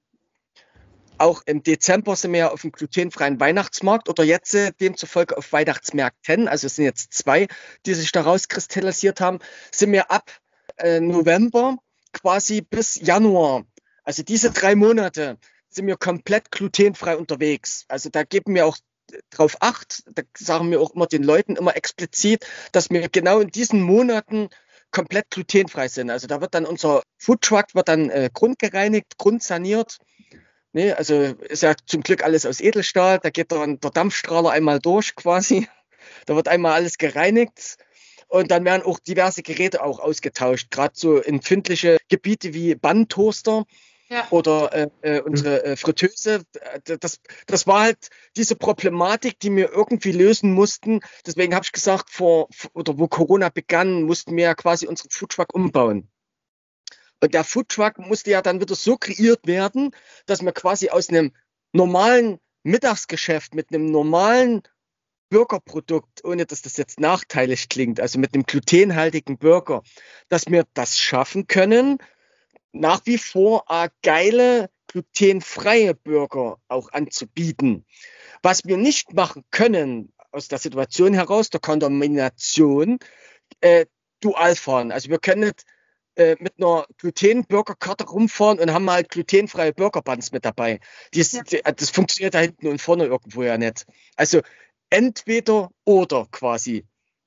Auch im Dezember sind wir ja auf dem glutenfreien Weihnachtsmarkt oder jetzt äh, demzufolge auf Weihnachtsmärkten. Also es sind jetzt zwei, die sich daraus kristallisiert haben. Sind wir ab äh, November quasi bis Januar. Also diese drei Monate sind wir komplett glutenfrei unterwegs. Also da geben wir auch drauf acht, da sagen wir auch immer den Leuten immer explizit, dass wir genau in diesen Monaten komplett glutenfrei sind. Also da wird dann unser Foodtruck wird dann äh, grundgereinigt, grundsaniert. Nee, also ist ja zum Glück alles aus Edelstahl, da geht dann der Dampfstrahler einmal durch quasi. Da wird einmal alles gereinigt und dann werden auch diverse Geräte auch ausgetauscht, gerade so empfindliche Gebiete wie Banntoaster. Ja. Oder äh, äh, unsere äh, Fritteuse, das, das war halt diese Problematik, die wir irgendwie lösen mussten. Deswegen habe ich gesagt, vor oder wo Corona begann, mussten wir ja quasi unseren Foodtruck umbauen. Und der Foodtruck musste ja dann wieder so kreiert werden, dass wir quasi aus einem normalen Mittagsgeschäft mit einem normalen Burgerprodukt, ohne dass das jetzt nachteilig klingt, also mit einem glutenhaltigen Burger, dass wir das schaffen können, nach wie vor äh, geile, glutenfreie Burger auch anzubieten. Was wir nicht machen können, aus der Situation heraus, der Kontamination, äh, dual fahren. Also wir können nicht äh, mit einer Gluten-Burgerkarte rumfahren und haben halt glutenfreie Burgerbuns mit dabei. Dies, ja. die, das funktioniert da hinten und vorne irgendwo ja nicht. Also entweder oder quasi.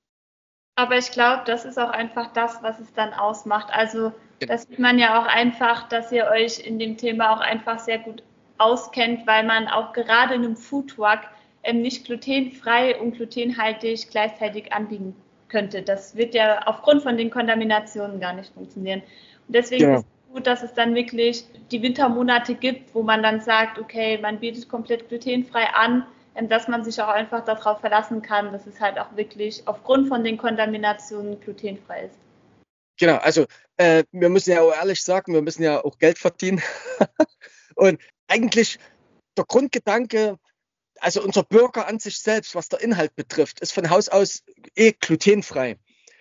Aber ich glaube, das ist auch einfach das, was es dann ausmacht. Also das sieht man ja auch einfach, dass ihr euch in dem Thema auch einfach sehr gut auskennt, weil man auch gerade in einem Foodtruck ähm, nicht glutenfrei und glutenhaltig gleichzeitig anbieten könnte. Das wird ja aufgrund von den Kontaminationen gar nicht funktionieren. Und deswegen ja. ist es gut, dass es dann wirklich die Wintermonate gibt, wo man dann sagt, okay, man bietet komplett glutenfrei an, dass man sich auch einfach darauf verlassen kann, dass es halt auch wirklich aufgrund von den Kontaminationen glutenfrei ist. Genau, also äh, wir müssen ja auch ehrlich sagen, wir müssen ja auch Geld verdienen. Und eigentlich der Grundgedanke, also unser Burger an sich selbst, was der Inhalt betrifft, ist von Haus aus eh glutenfrei.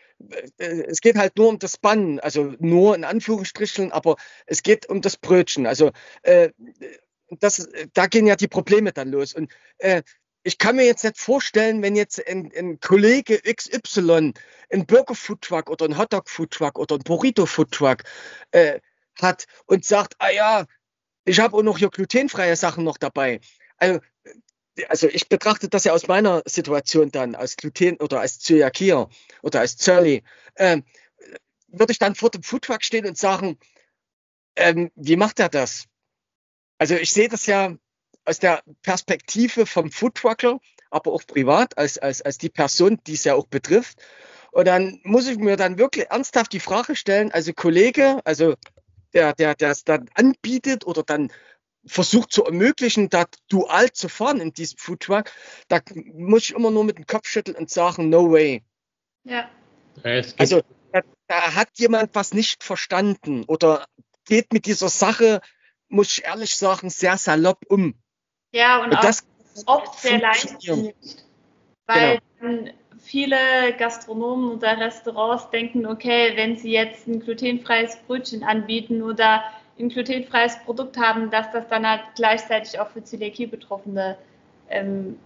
Es geht halt nur um das Bun, also nur in Anführungsstrichen, aber es geht um das Brötchen. Also äh, das, da gehen ja die Probleme dann los. Und äh, ich kann mir jetzt nicht vorstellen, wenn jetzt ein, ein Kollege X Y einen Burger-Foodtruck oder einen Hotdog-Foodtruck oder einen Burrito-Foodtruck äh, hat und sagt, ah ja, ich habe auch noch hier glutenfreie Sachen noch dabei. Also, also ich betrachte das ja aus meiner Situation dann, als Gluten oder als Zöliakier oder als Zöli, äh, würde ich dann vor dem Foodtruck stehen und sagen, ähm, wie macht er das? Also ich sehe das ja aus der Perspektive vom Foodtrucker, aber auch privat, als, als, als die Person, die es ja auch betrifft. Und dann muss ich mir dann wirklich ernsthaft die Frage stellen, also Kollege, also der, der, der es dann anbietet oder dann versucht zu ermöglichen, da dual zu fahren in diesem Foodtruck, da muss ich immer nur mit dem Kopf schütteln und sagen, no way. Ja. Also da, da hat jemand was nicht verstanden oder geht mit dieser Sache, muss ich ehrlich sagen, sehr salopp um. Ja, und, und auch das oft sehr leicht nicht. Weil genau. viele Gastronomen oder Restaurants denken, okay, wenn sie jetzt ein glutenfreies Brötchen anbieten oder ein glutenfreies Produkt haben, dass das dann halt gleichzeitig auch für Zöliakie-Betroffene ähm,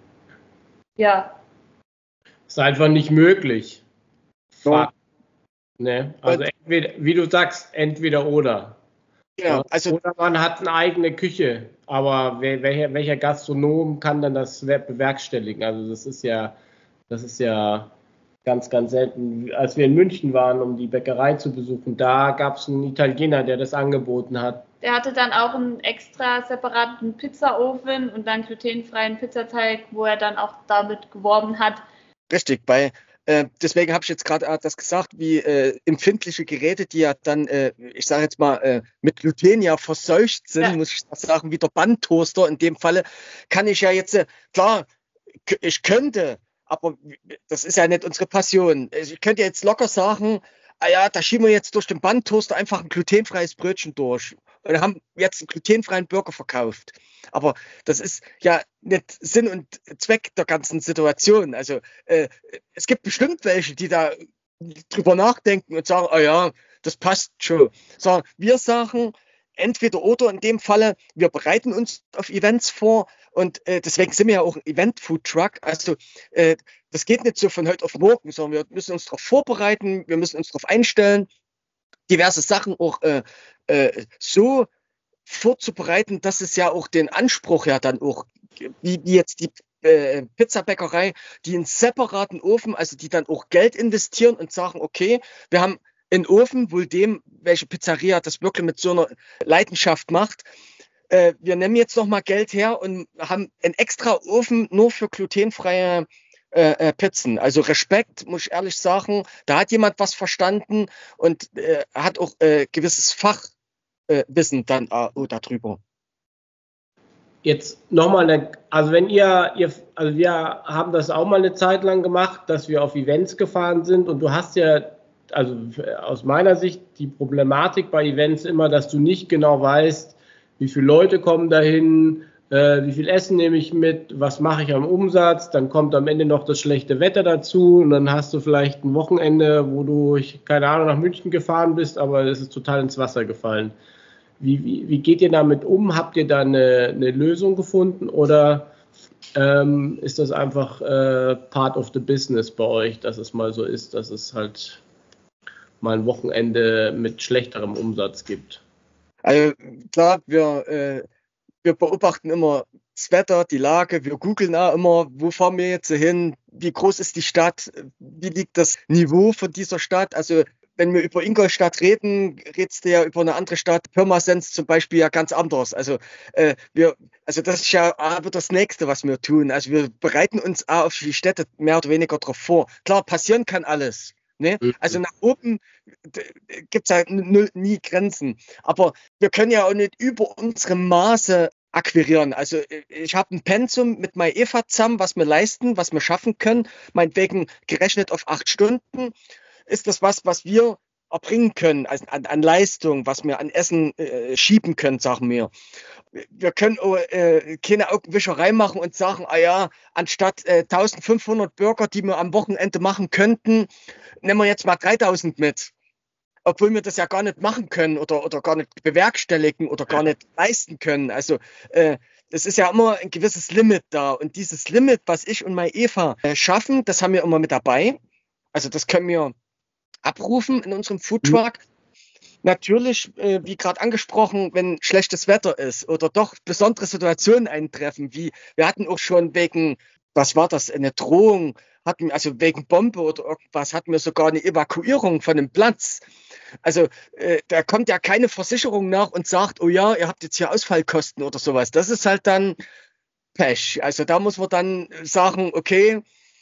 ja. Ist einfach nicht möglich. Ja. Ne? Also entweder, wie du sagst, entweder oder. Ja, also oder man hat eine eigene Küche, aber wer, welcher, welcher Gastronom kann dann das bewerkstelligen? Also das ist ja, das ist ja ganz, ganz selten. Als wir in München waren, um die Bäckerei zu besuchen, da gab es einen Italiener, der das angeboten hat. Der hatte dann auch einen extra separaten Pizzaofen und dann glutenfreien Pizzateig, wo er dann auch damit geworben hat. Richtig, bei äh, deswegen habe ich jetzt gerade äh, das gesagt, wie äh, empfindliche Geräte, die ja dann, äh, ich sage jetzt mal, äh, mit Gluten ja verseucht sind, ja. muss ich sagen, wie der Bandtoaster. In dem Falle kann ich ja jetzt, äh, klar, ich könnte, aber das ist ja nicht unsere Passion. Ich könnte jetzt locker sagen, ah ja, da schieben wir jetzt durch den Bandtoaster einfach ein glutenfreies Brötchen durch. Und haben jetzt einen glutenfreien Burger verkauft. Aber das ist ja nicht Sinn und Zweck der ganzen Situation. Also äh, es gibt bestimmt welche, die da drüber nachdenken und sagen, oh ja, das passt schon. So, wir sagen entweder oder in dem Falle, wir bereiten uns auf Events vor und äh, deswegen sind wir ja auch ein Event-Food-Truck. Also äh, das geht nicht so von heute auf morgen, sondern wir müssen uns darauf vorbereiten, wir müssen uns darauf einstellen, diverse Sachen auch äh, äh, so vorzubereiten, dass es ja auch den Anspruch ja dann auch, wie, wie jetzt die äh, Pizzabäckerei, die einen separaten Ofen, also die dann auch Geld investieren und sagen, okay, wir haben einen Ofen, wohl dem, welche Pizzeria das wirklich mit so einer Leidenschaft macht. Äh, wir nehmen jetzt nochmal Geld her und haben einen extra Ofen nur für glutenfreie Äh, Pizzen. Also Respekt, muss ich ehrlich sagen. Da hat jemand was verstanden und äh, hat auch äh, gewisses Fachwissen äh, dann äh, darüber. Jetzt nochmal, also wenn ihr, ihr, also wir haben das auch mal eine Zeit lang gemacht, dass wir auf Events gefahren sind und du hast ja, also aus meiner Sicht die Problematik bei Events immer, dass du nicht genau weißt, wie viele Leute kommen dahin, Äh, wie viel Essen nehme ich mit, was mache ich am Umsatz, dann kommt am Ende noch das schlechte Wetter dazu und dann hast du vielleicht ein Wochenende, wo du, ich, keine Ahnung, nach München gefahren bist, aber es ist total ins Wasser gefallen. Wie, wie, wie geht ihr damit um? Habt ihr da eine, eine Lösung gefunden oder ähm, ist das einfach äh, part of the business bei euch, dass es mal so ist, dass es halt mal ein Wochenende mit schlechterem Umsatz gibt? Also klar, wir äh Wir beobachten immer das Wetter, die Lage. Wir googeln auch immer, wo fahren wir jetzt hin? Wie groß ist die Stadt? Wie liegt das Niveau von dieser Stadt? Also wenn wir über Ingolstadt reden, redest du ja über eine andere Stadt, Pirmasens zum Beispiel, ja ganz anders. Also äh, wir, also das ist ja aber das Nächste, was wir tun. Also wir bereiten uns auch auf die Städte mehr oder weniger darauf vor. Klar, passieren kann alles. Ne? Also nach oben gibt es ja null, nie Grenzen. Aber wir können ja auch nicht über unsere Maße akquirieren. Also ich habe ein Pensum mit MyEva zusammen, was wir leisten, was wir schaffen können. Meinetwegen gerechnet auf acht Stunden ist das was, was wir erbringen können also an, an Leistung, was wir an Essen äh, schieben können, sagen wir. Wir können auch, äh, keine Augenwischerei machen und sagen, ah ja, anstatt äh, eintausendfünfhundert Burger, die wir am Wochenende machen könnten, nehmen wir jetzt mal dreitausend mit. Obwohl wir das ja gar nicht machen können oder, oder gar nicht bewerkstelligen oder gar nicht leisten können. Also äh, es ist ja immer ein gewisses Limit da. Und dieses Limit, was ich und MyEva äh, schaffen, das haben wir immer mit dabei. Also das können wir abrufen in unserem Foodtruck. Natürlich, äh, wie gerade angesprochen, wenn schlechtes Wetter ist oder doch besondere Situationen eintreffen, wie wir hatten auch schon wegen, was war das, eine Drohung, hatten, also wegen Bombe oder irgendwas, hatten wir sogar eine Evakuierung von einem Platz. Also äh, da kommt ja keine Versicherung nach und sagt, oh ja, ihr habt jetzt hier Ausfallkosten oder sowas. Das ist halt dann Pech. Also da muss man dann sagen, okay,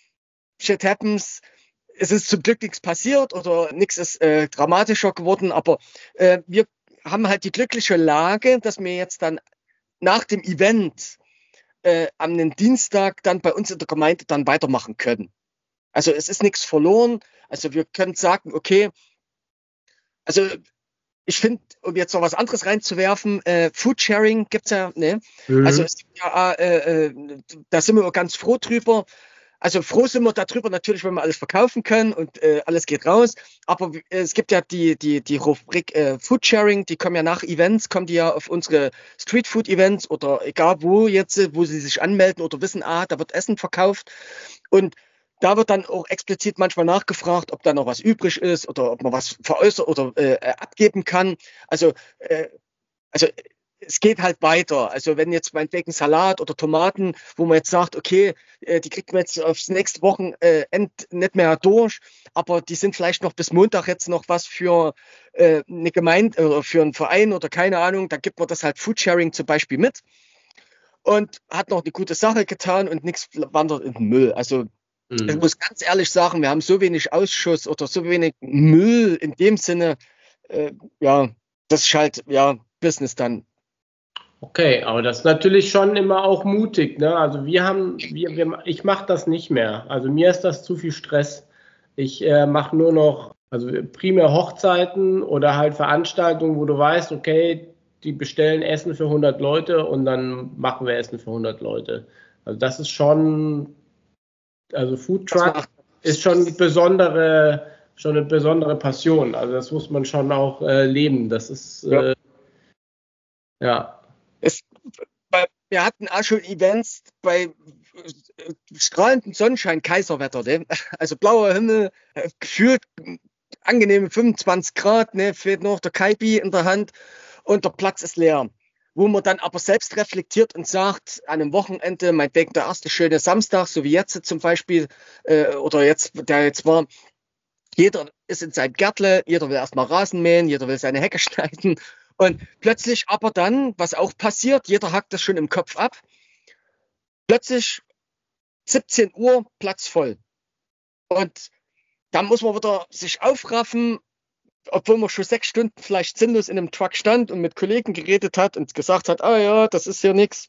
shit happens. Es ist zum Glück nichts passiert oder nichts ist äh, dramatischer geworden, aber äh, wir haben halt die glückliche Lage, dass wir jetzt dann nach dem Event äh, am Dienstag dann bei uns in der Gemeinde dann weitermachen können. Also es ist nichts verloren. Also wir können sagen, okay, also ich finde, um jetzt noch was anderes reinzuwerfen, äh, Foodsharing gibt's ja, ne? Mhm. Also es gibt ja, äh, äh, da sind wir auch ganz froh drüber. Also froh sind wir darüber natürlich, wenn wir alles verkaufen können und äh, alles geht raus. Aber äh, es gibt ja die, die, die Rubrik äh, Foodsharing, die kommen ja nach Events, kommen die ja auf unsere Streetfood-Events oder egal wo jetzt, wo sie sich anmelden oder wissen, ah, da wird Essen verkauft. Und da wird dann auch explizit manchmal nachgefragt, ob da noch was übrig ist oder ob man was veräußert oder äh, abgeben kann. Also, äh, also es geht halt weiter. Also wenn jetzt meinetwegen Salat oder Tomaten, wo man jetzt sagt, okay, äh, die kriegt man jetzt aufs nächste Wochenende nicht mehr durch, aber die sind vielleicht noch bis Montag jetzt noch was für äh, eine Gemeinde oder für einen Verein oder keine Ahnung, dann gibt man das halt Foodsharing zum Beispiel mit und hat noch eine gute Sache getan und nichts wandert in den Müll. Also mhm. ich muss ganz ehrlich sagen, wir haben so wenig Ausschuss oder so wenig Müll in dem Sinne, äh, ja, das ist halt, ja, Business dann. Okay, aber das ist natürlich schon immer auch mutig, ne? Also wir haben, wir, wir, ich mache das nicht mehr. Also mir ist das zu viel Stress. Ich äh, mache nur noch, also primär Hochzeiten oder halt Veranstaltungen, wo du weißt, okay, die bestellen Essen für hundert Leute und dann machen wir Essen für hundert Leute. Also das ist schon, also Food Truck ist schon eine besondere, schon eine besondere Passion. Also das muss man schon auch äh, leben. Das ist, äh, ja. Es, bei, wir hatten auch schon Events bei strahlendem Sonnenschein, Kaiserwetter, ne? Also blauer Himmel, gefühlt angenehme fünfundzwanzig Grad, ne? Fehlt noch der Kaipi in der Hand und der Platz ist leer. Wo man dann aber selbst reflektiert und sagt, an einem Wochenende, meinetwegen der erste schöne Samstag, so wie jetzt zum Beispiel, äh, oder jetzt, der jetzt war, jeder ist in seinem Gärtle, jeder will erstmal Rasen mähen, jeder will seine Hecke schneiden. Und plötzlich aber dann, was auch passiert, jeder hackt das schon im Kopf ab, plötzlich siebzehn Uhr, Platz voll. Und dann muss man wieder sich aufraffen, obwohl man schon sechs Stunden vielleicht sinnlos in einem Truck stand und mit Kollegen geredet hat und gesagt hat, ah ja, das ist hier nichts,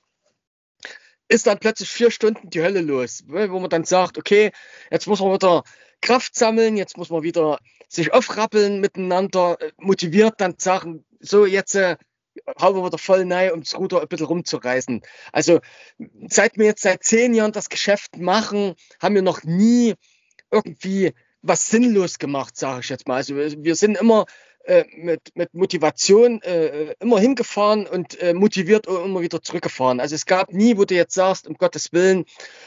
ist dann plötzlich vier Stunden die Hölle los, wo man dann sagt, okay, jetzt muss man wieder Kraft sammeln, jetzt muss man wieder sich aufrappeln miteinander, motiviert dann sagen, so jetzt äh, hauen wir wieder voll rein, um das Ruder ein bisschen rumzureißen. Also seit wir jetzt seit zehn Jahren das Geschäft machen, haben wir noch nie irgendwie was sinnlos gemacht, sage ich jetzt mal. Also wir sind immer äh, mit, mit Motivation äh, immer hingefahren und äh, motiviert immer wieder zurückgefahren. Also es gab nie, wo du jetzt sagst, um Gottes Willen,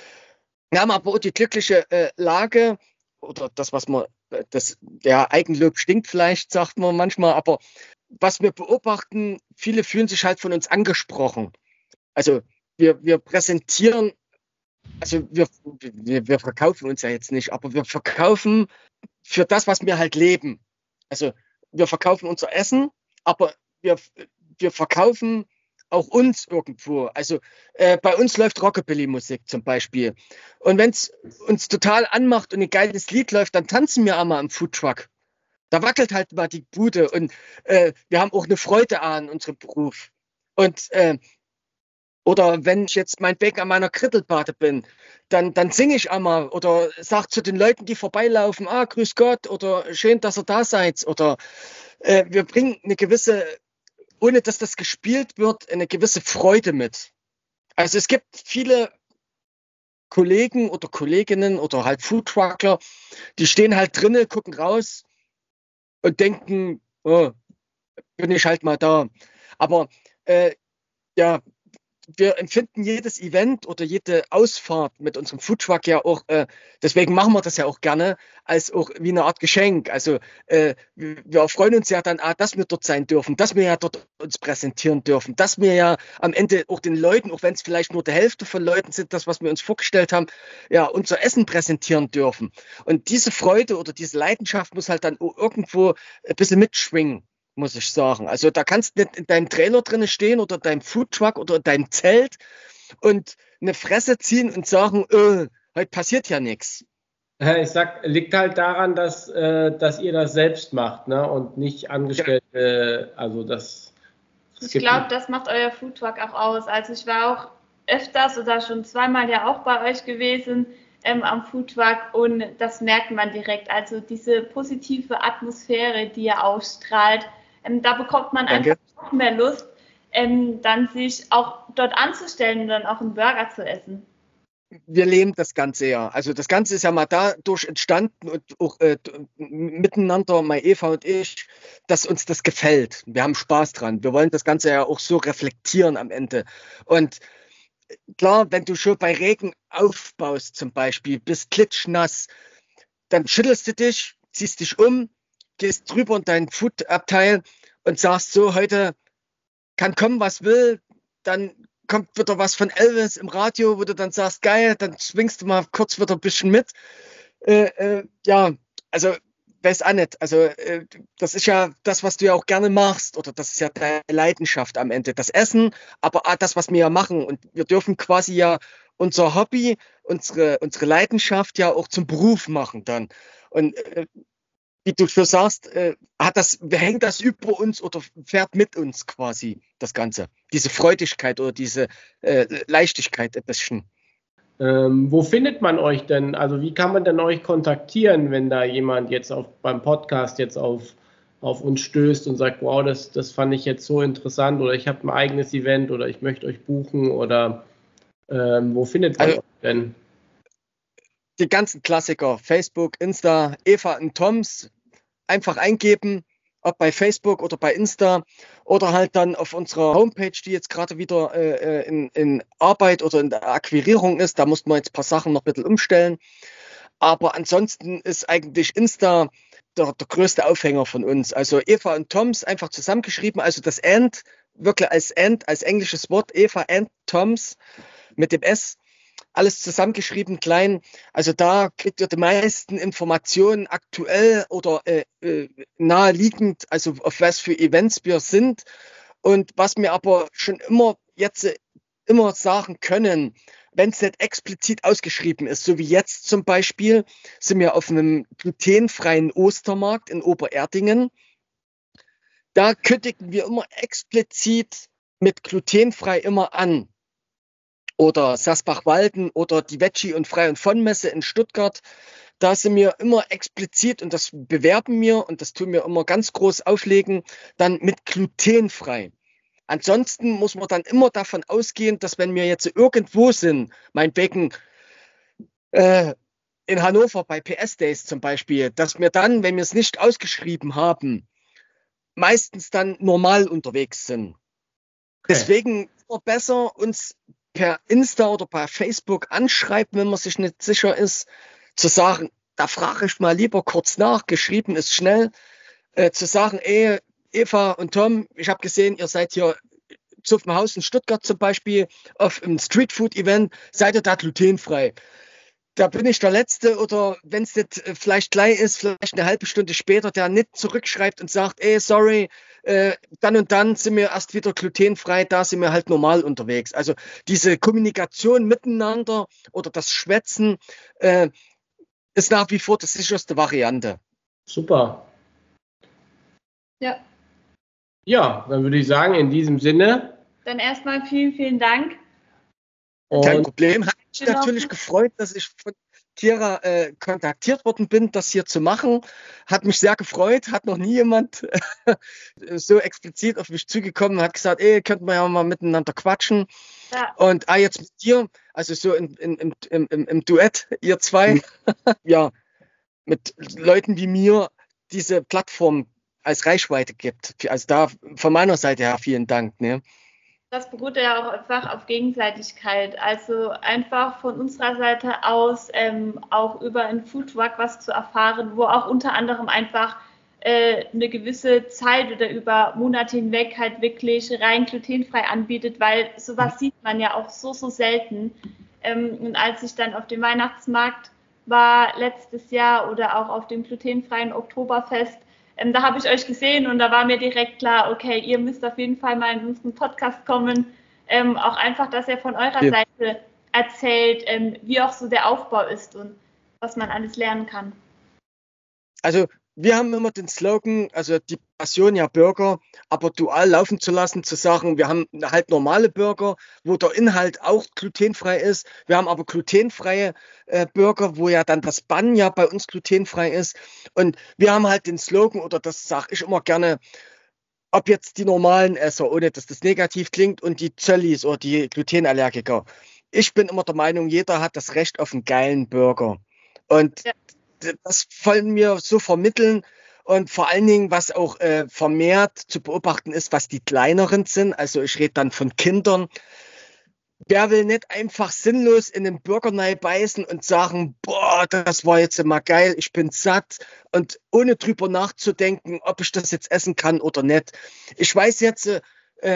wir haben aber auch die glückliche äh, Lage, oder das, was man, das, der Eigenlob stinkt vielleicht, sagt man manchmal, aber was wir beobachten, viele fühlen sich halt von uns angesprochen. Also wir, wir präsentieren, also wir, wir, wir verkaufen uns ja jetzt nicht, aber wir verkaufen für das, was wir halt leben. Also wir verkaufen unser Essen, aber wir, wir verkaufen auch uns irgendwo. Also äh, bei uns läuft Rockabilly-Musik zum Beispiel. Und wenn es uns total anmacht und ein geiles Lied läuft, dann tanzen wir einmal am Foodtruck. Da wackelt halt mal die Bude und äh, wir haben auch eine Freude an unserem Beruf. Und äh, oder wenn ich jetzt meinetwegen an meiner Krittelbade bin, dann, dann singe ich einmal oder sage zu den Leuten, die vorbeilaufen, ah, grüß Gott oder schön, dass ihr da seid. Oder äh, wir bringen eine gewisse, ohne dass das gespielt wird, eine gewisse Freude mit. Also es gibt viele Kollegen oder Kolleginnen oder halt Foodtruckler, die stehen halt drinnen, gucken raus und denken, oh, bin ich halt mal da. Aber äh, ja, wir empfinden jedes Event oder jede Ausfahrt mit unserem Foodtruck ja auch, äh, deswegen machen wir das ja auch gerne, als auch wie eine Art Geschenk. Also äh, wir freuen uns ja dann, ah, dass wir dort sein dürfen, dass wir ja dort uns präsentieren dürfen, dass wir ja am Ende auch den Leuten, auch wenn es vielleicht nur die Hälfte von Leuten sind, das, was wir uns vorgestellt haben, ja, unser Essen präsentieren dürfen. Und diese Freude oder diese Leidenschaft muss halt dann auch irgendwo ein bisschen mitschwingen, muss ich sagen. Also da kannst du nicht in deinem Trailer drin stehen oder deinem Foodtruck oder in deinem Zelt und eine Fresse ziehen und sagen, äh, heute passiert ja nichts. Ich sag, liegt halt daran, dass, äh, dass ihr das selbst macht, ne? Und nicht Angestellte, ja. Also das. Ich glaube, das macht euer Foodtruck auch aus. Also ich war auch öfters oder schon zweimal ja auch bei euch gewesen ähm, am Foodtruck und das merkt man direkt. Also diese positive Atmosphäre, die ihr ausstrahlt, ähm, da bekommt man Danke. einfach noch mehr Lust, ähm, dann sich auch dort anzustellen und dann auch einen Burger zu essen. Wir leben das Ganze ja. Also das Ganze ist ja mal dadurch entstanden und auch äh, miteinander, meine Eva und ich, dass uns das gefällt. Wir haben Spaß dran. Wir wollen das Ganze ja auch so reflektieren am Ende. Und klar, wenn du schon bei Regen aufbaust zum Beispiel, bist klitschnass, dann schüttelst du dich, ziehst dich um, gehst drüber in dein Food-Abteil und sagst so, heute kann kommen, was will, dann kommt wieder was von Elvis im Radio, wo du dann sagst, geil, dann schwingst du mal kurz wieder ein bisschen mit. Äh, äh, ja, also weiß auch nicht. Also äh, das ist ja das, was du ja auch gerne machst, oder das ist ja deine Leidenschaft am Ende, das Essen, aber auch das, was wir ja machen. Und wir dürfen quasi ja unser Hobby, unsere, unsere Leidenschaft ja auch zum Beruf machen dann. Und äh, wie du schon sagst, äh, hat das, hängt das über uns oder fährt mit uns quasi das Ganze. Diese Freudigkeit oder diese äh, Leichtigkeit ein bisschen. Ähm, wo findet man euch denn? Also wie kann man denn euch kontaktieren, wenn da jemand jetzt auf, beim Podcast jetzt auf, auf uns stößt und sagt, wow, das, das fand ich jetzt so interessant, oder ich habe ein eigenes Event, oder ich möchte euch buchen, oder ähm, wo findet man Also, euch denn? die ganzen Klassiker, Facebook, Insta, Eva und Toms, einfach eingeben, ob bei Facebook oder bei Insta oder halt dann auf unserer Homepage, die jetzt gerade wieder äh, in, in Arbeit oder in der Akquirierung ist. Da muss man jetzt ein paar Sachen noch ein bisschen umstellen. Aber ansonsten ist eigentlich Insta der, der größte Aufhänger von uns. Also Eva und Toms einfach zusammengeschrieben, also das And, wirklich als And, als englisches Wort, Eva and Toms mit dem S. Alles zusammengeschrieben, klein. Also da kriegt ihr die meisten Informationen aktuell oder äh, äh, naheliegend, also auf was für Events wir sind. Und was wir aber schon immer jetzt äh, immer sagen können, wenn es nicht explizit ausgeschrieben ist, so wie jetzt zum Beispiel, sind wir auf einem glutenfreien Ostermarkt in Obererdingen. Da kündigen wir immer explizit mit glutenfrei immer an. Oder Sasbach-Walden oder die Veggie- und Frei- und Von-Messe in Stuttgart. Da sind wir immer explizit, und das bewerben wir und das tun wir immer ganz groß auflegen, dann mit glutenfrei. Ansonsten muss man dann immer davon ausgehen, dass wenn wir jetzt irgendwo sind, meinetwegen äh, in Hannover bei P S Days zum Beispiel, dass wir dann, wenn wir es nicht ausgeschrieben haben, meistens dann normal unterwegs sind. Okay. Deswegen ist es besser, uns per Insta oder per Facebook anschreiben, wenn man sich nicht sicher ist, zu sagen, da frage ich mal lieber kurz nach, geschrieben ist schnell, äh, zu sagen, ey, Eva und Tom, ich habe gesehen, ihr seid hier zu dem Haus in Stuttgart zum Beispiel auf einem Streetfood-Event, seid ihr da glutenfrei? Da bin ich der Letzte, oder wenn es nicht äh, vielleicht gleich ist, vielleicht eine halbe Stunde später, der nicht zurückschreibt und sagt, ey, sorry, äh, dann und dann sind wir erst wieder glutenfrei, da sind wir halt normal unterwegs. Also diese Kommunikation miteinander oder das Schwätzen äh, ist nach wie vor die sicherste Variante. Super. Ja. Ja, dann würde ich sagen, in diesem Sinne. Dann erstmal vielen, vielen Dank. Kein Und Problem. Hat mich Genau. natürlich gefreut, dass ich von Kira äh, kontaktiert worden bin, das hier zu machen. Hat mich sehr gefreut. Hat noch nie jemand so explizit auf mich zugekommen und hat gesagt, ey, könnten wir ja mal miteinander quatschen. Ja. Und ah, jetzt mit dir, also so in, in, im, im, im Duett, ihr zwei, Mhm. ja, mit Leuten wie mir diese Plattform als Reichweite gibt. Also da von meiner Seite her vielen Dank. Ne? Das beruht ja auch einfach auf Gegenseitigkeit. Also einfach von unserer Seite aus ähm, auch über einen Foodtruck was zu erfahren, wo auch unter anderem einfach äh, eine gewisse Zeit oder über Monate hinweg halt wirklich rein glutenfrei anbietet, weil sowas sieht man ja auch so, so selten. Ähm, und als ich dann auf dem Weihnachtsmarkt war letztes Jahr oder auch auf dem glutenfreien Oktoberfest, Ähm, da habe ich euch gesehen und da war mir direkt klar, okay, ihr müsst auf jeden Fall mal in unseren Podcast kommen. Ähm, auch einfach, dass ihr von eurer Ja. Seite erzählt, ähm, wie auch so der Aufbau ist und was man alles lernen kann. Also wir haben immer den Slogan, also die Passion ja Burger, aber dual laufen zu lassen, zu sagen, wir haben halt normale Burger, wo der Inhalt auch glutenfrei ist. Wir haben aber glutenfreie äh, Burger, wo ja dann das Bun ja bei uns glutenfrei ist. Und wir haben halt den Slogan, oder das sage ich immer gerne, ob jetzt die normalen Esser, ohne dass das negativ klingt, und die Zöllis oder die Glutenallergiker. Ich bin immer der Meinung, jeder hat das Recht auf einen geilen Burger. Und Ja. das wollen wir so vermitteln, und vor allen Dingen, was auch äh, vermehrt zu beobachten ist, was die kleineren sind. Also ich rede dann von Kindern. Wer will nicht einfach sinnlos in den Burger beißen und sagen, boah, das war jetzt immer geil, ich bin satt, und ohne drüber nachzudenken, ob ich das jetzt essen kann oder nicht. Ich weiß jetzt, äh,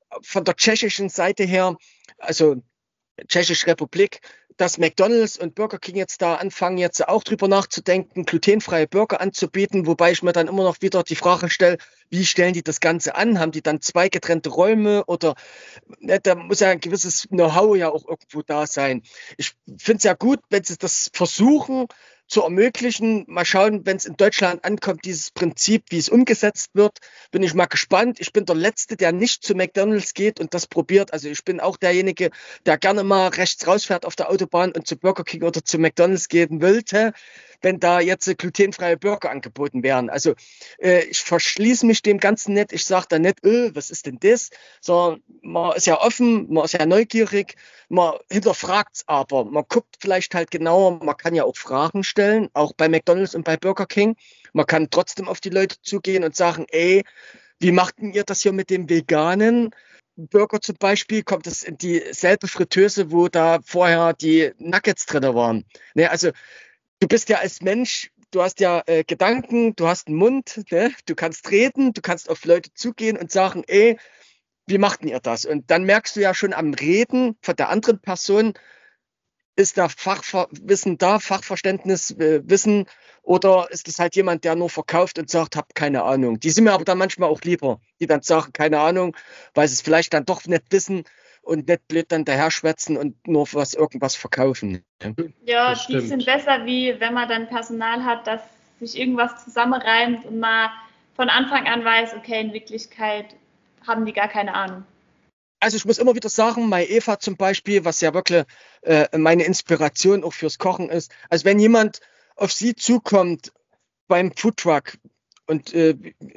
von der tschechischen Seite her, also Tschechische Republik, dass McDonald's und Burger King jetzt da anfangen, jetzt auch drüber nachzudenken, glutenfreie Burger anzubieten, wobei ich mir dann immer noch wieder die Frage stelle, wie stellen die das Ganze an? Haben die dann zwei getrennte Räume oder ne, da muss ja ein gewisses Know-how ja auch irgendwo da sein. Ich finde es ja gut, wenn sie das versuchen zu ermöglichen. Mal schauen, wenn es in Deutschland ankommt, dieses Prinzip, wie es umgesetzt wird, bin ich mal gespannt. Ich bin der Letzte, der nicht zu McDonald's geht und das probiert. Also ich bin auch derjenige, der gerne mal rechts rausfährt auf der Autobahn und zu Burger King oder zu McDonald's gehen wollte, wenn da jetzt glutenfreie Burger angeboten wären. Also äh, ich verschließe mich dem Ganzen nicht. Ich sage da nicht, öh, was ist denn das? Sondern man ist ja offen, man ist ja neugierig, man hinterfragt es aber. Man guckt vielleicht halt genauer, man kann ja auch Fragen stellen, auch bei McDonald's und bei Burger King. Man kann trotzdem auf die Leute zugehen und sagen, ey, wie macht denn ihr das hier mit dem Veganen? Burger zum Beispiel, kommt es in dieselbe Fritteuse, wo da vorher die Nuggets drin waren. Ne, also du bist ja als Mensch, du hast ja äh, Gedanken, du hast einen Mund, ne? Du kannst reden, du kannst auf Leute zugehen und sagen, ey, wie macht denn ihr das? Und dann merkst du ja schon am Reden von der anderen Person, ist da Fachwissen da, Fachverständnis, äh, Wissen, oder ist es halt jemand, der nur verkauft und sagt, hab keine Ahnung. Die sind mir aber dann manchmal auch lieber, die dann sagen, keine Ahnung, weil sie es vielleicht dann doch nicht wissen und nicht blöd dann daher schwätzen und nur was irgendwas verkaufen. Ja, die sind besser, wie wenn man dann Personal hat, das sich irgendwas zusammenreimt und man von Anfang an weiß, okay, in Wirklichkeit haben die gar keine Ahnung. Also ich muss immer wieder sagen, meine Eva zum Beispiel, was ja wirklich äh, meine Inspiration auch fürs Kochen ist, also wenn jemand auf sie zukommt beim Foodtruck und, äh,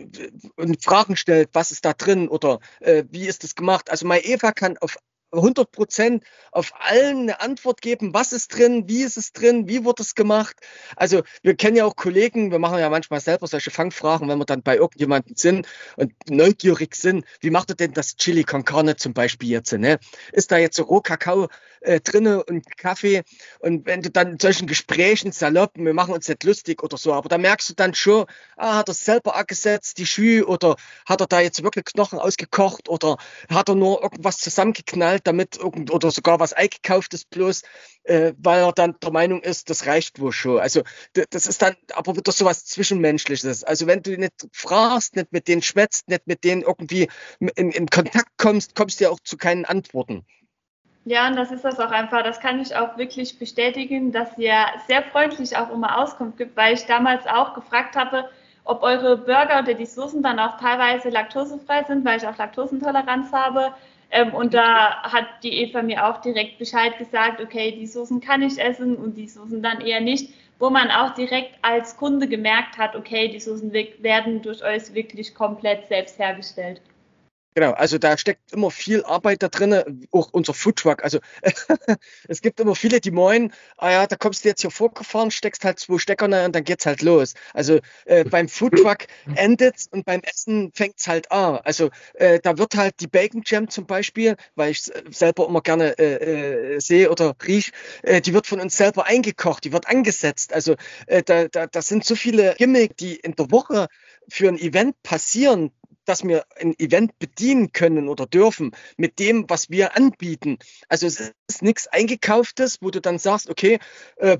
und Fragen stellt, was ist da drin oder äh, wie ist das gemacht, also meine Eva kann auf hundert Prozent auf allen eine Antwort geben, was ist drin, wie ist es drin, wie wird es gemacht. Also wir kennen ja auch Kollegen, wir machen ja manchmal selber solche Fangfragen, wenn wir dann bei irgendjemandem sind und neugierig sind, wie macht er denn das Chili con Carne zum Beispiel jetzt? Ne? Ist da jetzt so Rohkakao äh, drinne und Kaffee? Und wenn du dann in solchen Gesprächen salopp, wir machen uns nicht lustig oder so, aber da merkst du dann schon, ah, hat er selber angesetzt, die Schü, oder hat er da jetzt wirklich Knochen ausgekocht oder hat er nur irgendwas zusammengeknallt, damit irgend oder sogar was eingekauftes bloß, äh, weil er dann der Meinung ist, das reicht wohl schon. Also das ist dann aber wieder so was Zwischenmenschliches. Also wenn du nicht fragst, nicht mit denen schwätzt, nicht mit denen irgendwie in, in Kontakt kommst, kommst du ja auch zu keinen Antworten. Ja, und das ist das auch einfach, das kann ich auch wirklich bestätigen, dass ihr sehr freundlich auch immer Auskunft gibt, weil ich damals auch gefragt habe, ob eure Burger oder die Soßen dann auch teilweise laktosefrei sind, weil ich auch Laktoseintoleranz habe. Ähm, und da hat die Eva mir auch direkt Bescheid gesagt, okay, die Soßen kann ich essen und die Soßen dann eher nicht, wo man auch direkt als Kunde gemerkt hat, okay, die Soßen werden durch euch wirklich komplett selbst hergestellt. Genau, also da steckt immer viel Arbeit da drin, auch unser Foodtruck. Also es gibt immer viele, die meinen, ah ja, da kommst du jetzt hier vorgefahren, steckst halt zwei Stecker rein und dann geht's halt los. Also äh, beim Foodtruck endet's und beim Essen fängt's halt an. Also äh, da wird halt die Bacon Jam zum Beispiel, weil ich selber immer gerne äh, äh, sehe oder riech, äh, die wird von uns selber eingekocht, die wird angesetzt. Also äh, da, da, das sind so viele Gimmicks, die in der Woche für ein Event passieren, dass wir ein Event bedienen können oder dürfen mit dem, was wir anbieten. Also es ist nichts Eingekauftes, wo du dann sagst, okay, äh,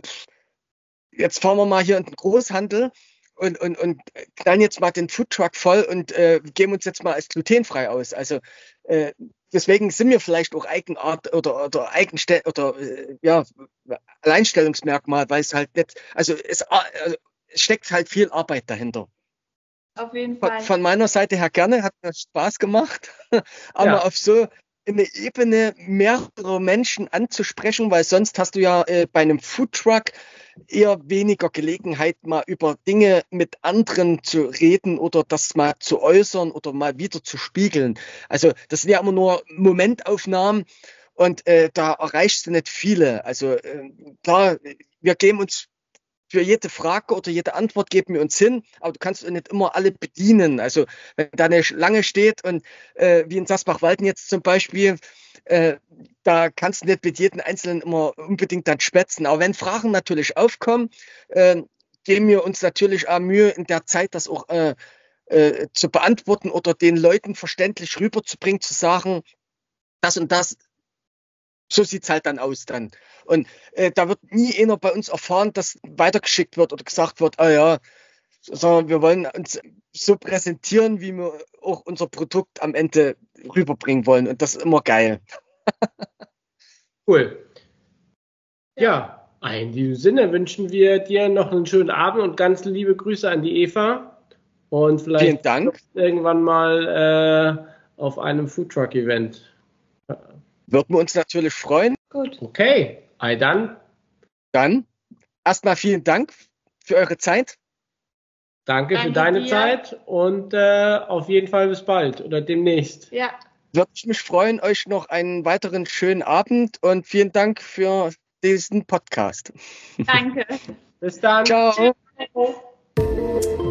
jetzt fahren wir mal hier in den Großhandel und, und, und knallen jetzt mal den Foodtruck voll und äh, geben uns jetzt mal als glutenfrei aus. Also äh, deswegen sind wir vielleicht auch Eigenart oder, oder Eigenstell oder äh, ja, Alleinstellungsmerkmal, weil es halt nicht, also es, also es steckt halt viel Arbeit dahinter. Auf jeden Fall. Von, von meiner Seite her gerne, hat mir Spaß gemacht, aber ja. Auf so eine Ebene mehrere Menschen anzusprechen, weil sonst hast du ja äh, bei einem Foodtruck eher weniger Gelegenheit, mal über Dinge mit anderen zu reden oder das mal zu äußern oder mal wieder zu spiegeln. Also das sind ja immer nur Momentaufnahmen und äh, da erreichst du nicht viele. Also äh, klar, wir geben uns für jede Frage oder jede Antwort geben wir uns hin, aber du kannst nicht immer alle bedienen. Also wenn da eine Schlange steht und äh, wie in Sasbach-Walden jetzt zum Beispiel, äh, da kannst du nicht mit jedem Einzelnen immer unbedingt dann schwätzen. Aber wenn Fragen natürlich aufkommen, äh, geben wir uns natürlich auch Mühe in der Zeit, das auch äh, äh, zu beantworten oder den Leuten verständlich rüberzubringen, zu sagen, das und das, so sieht's halt dann aus dann. Und äh, da wird nie einer bei uns erfahren, dass weitergeschickt wird oder gesagt wird, ah ja, sondern wir wollen uns so präsentieren, wie wir auch unser Produkt am Ende rüberbringen wollen. Und das ist immer geil. Cool. Ja, in diesem Sinne wünschen wir dir noch einen schönen Abend und ganz liebe Grüße an die Eva. Und vielleicht Vielen Dank. irgendwann mal äh, auf einem Foodtruck-Event. Würden wir uns natürlich freuen. Gut. Okay, ei dann. Dann erstmal vielen Dank für eure Zeit. Danke, Danke für deine dir. Zeit und äh, auf jeden Fall bis bald oder demnächst. Ja. Würde ich mich freuen, euch noch einen weiteren schönen Abend und vielen Dank für diesen Podcast. Danke. Bis dann. Ciao. Tschüss.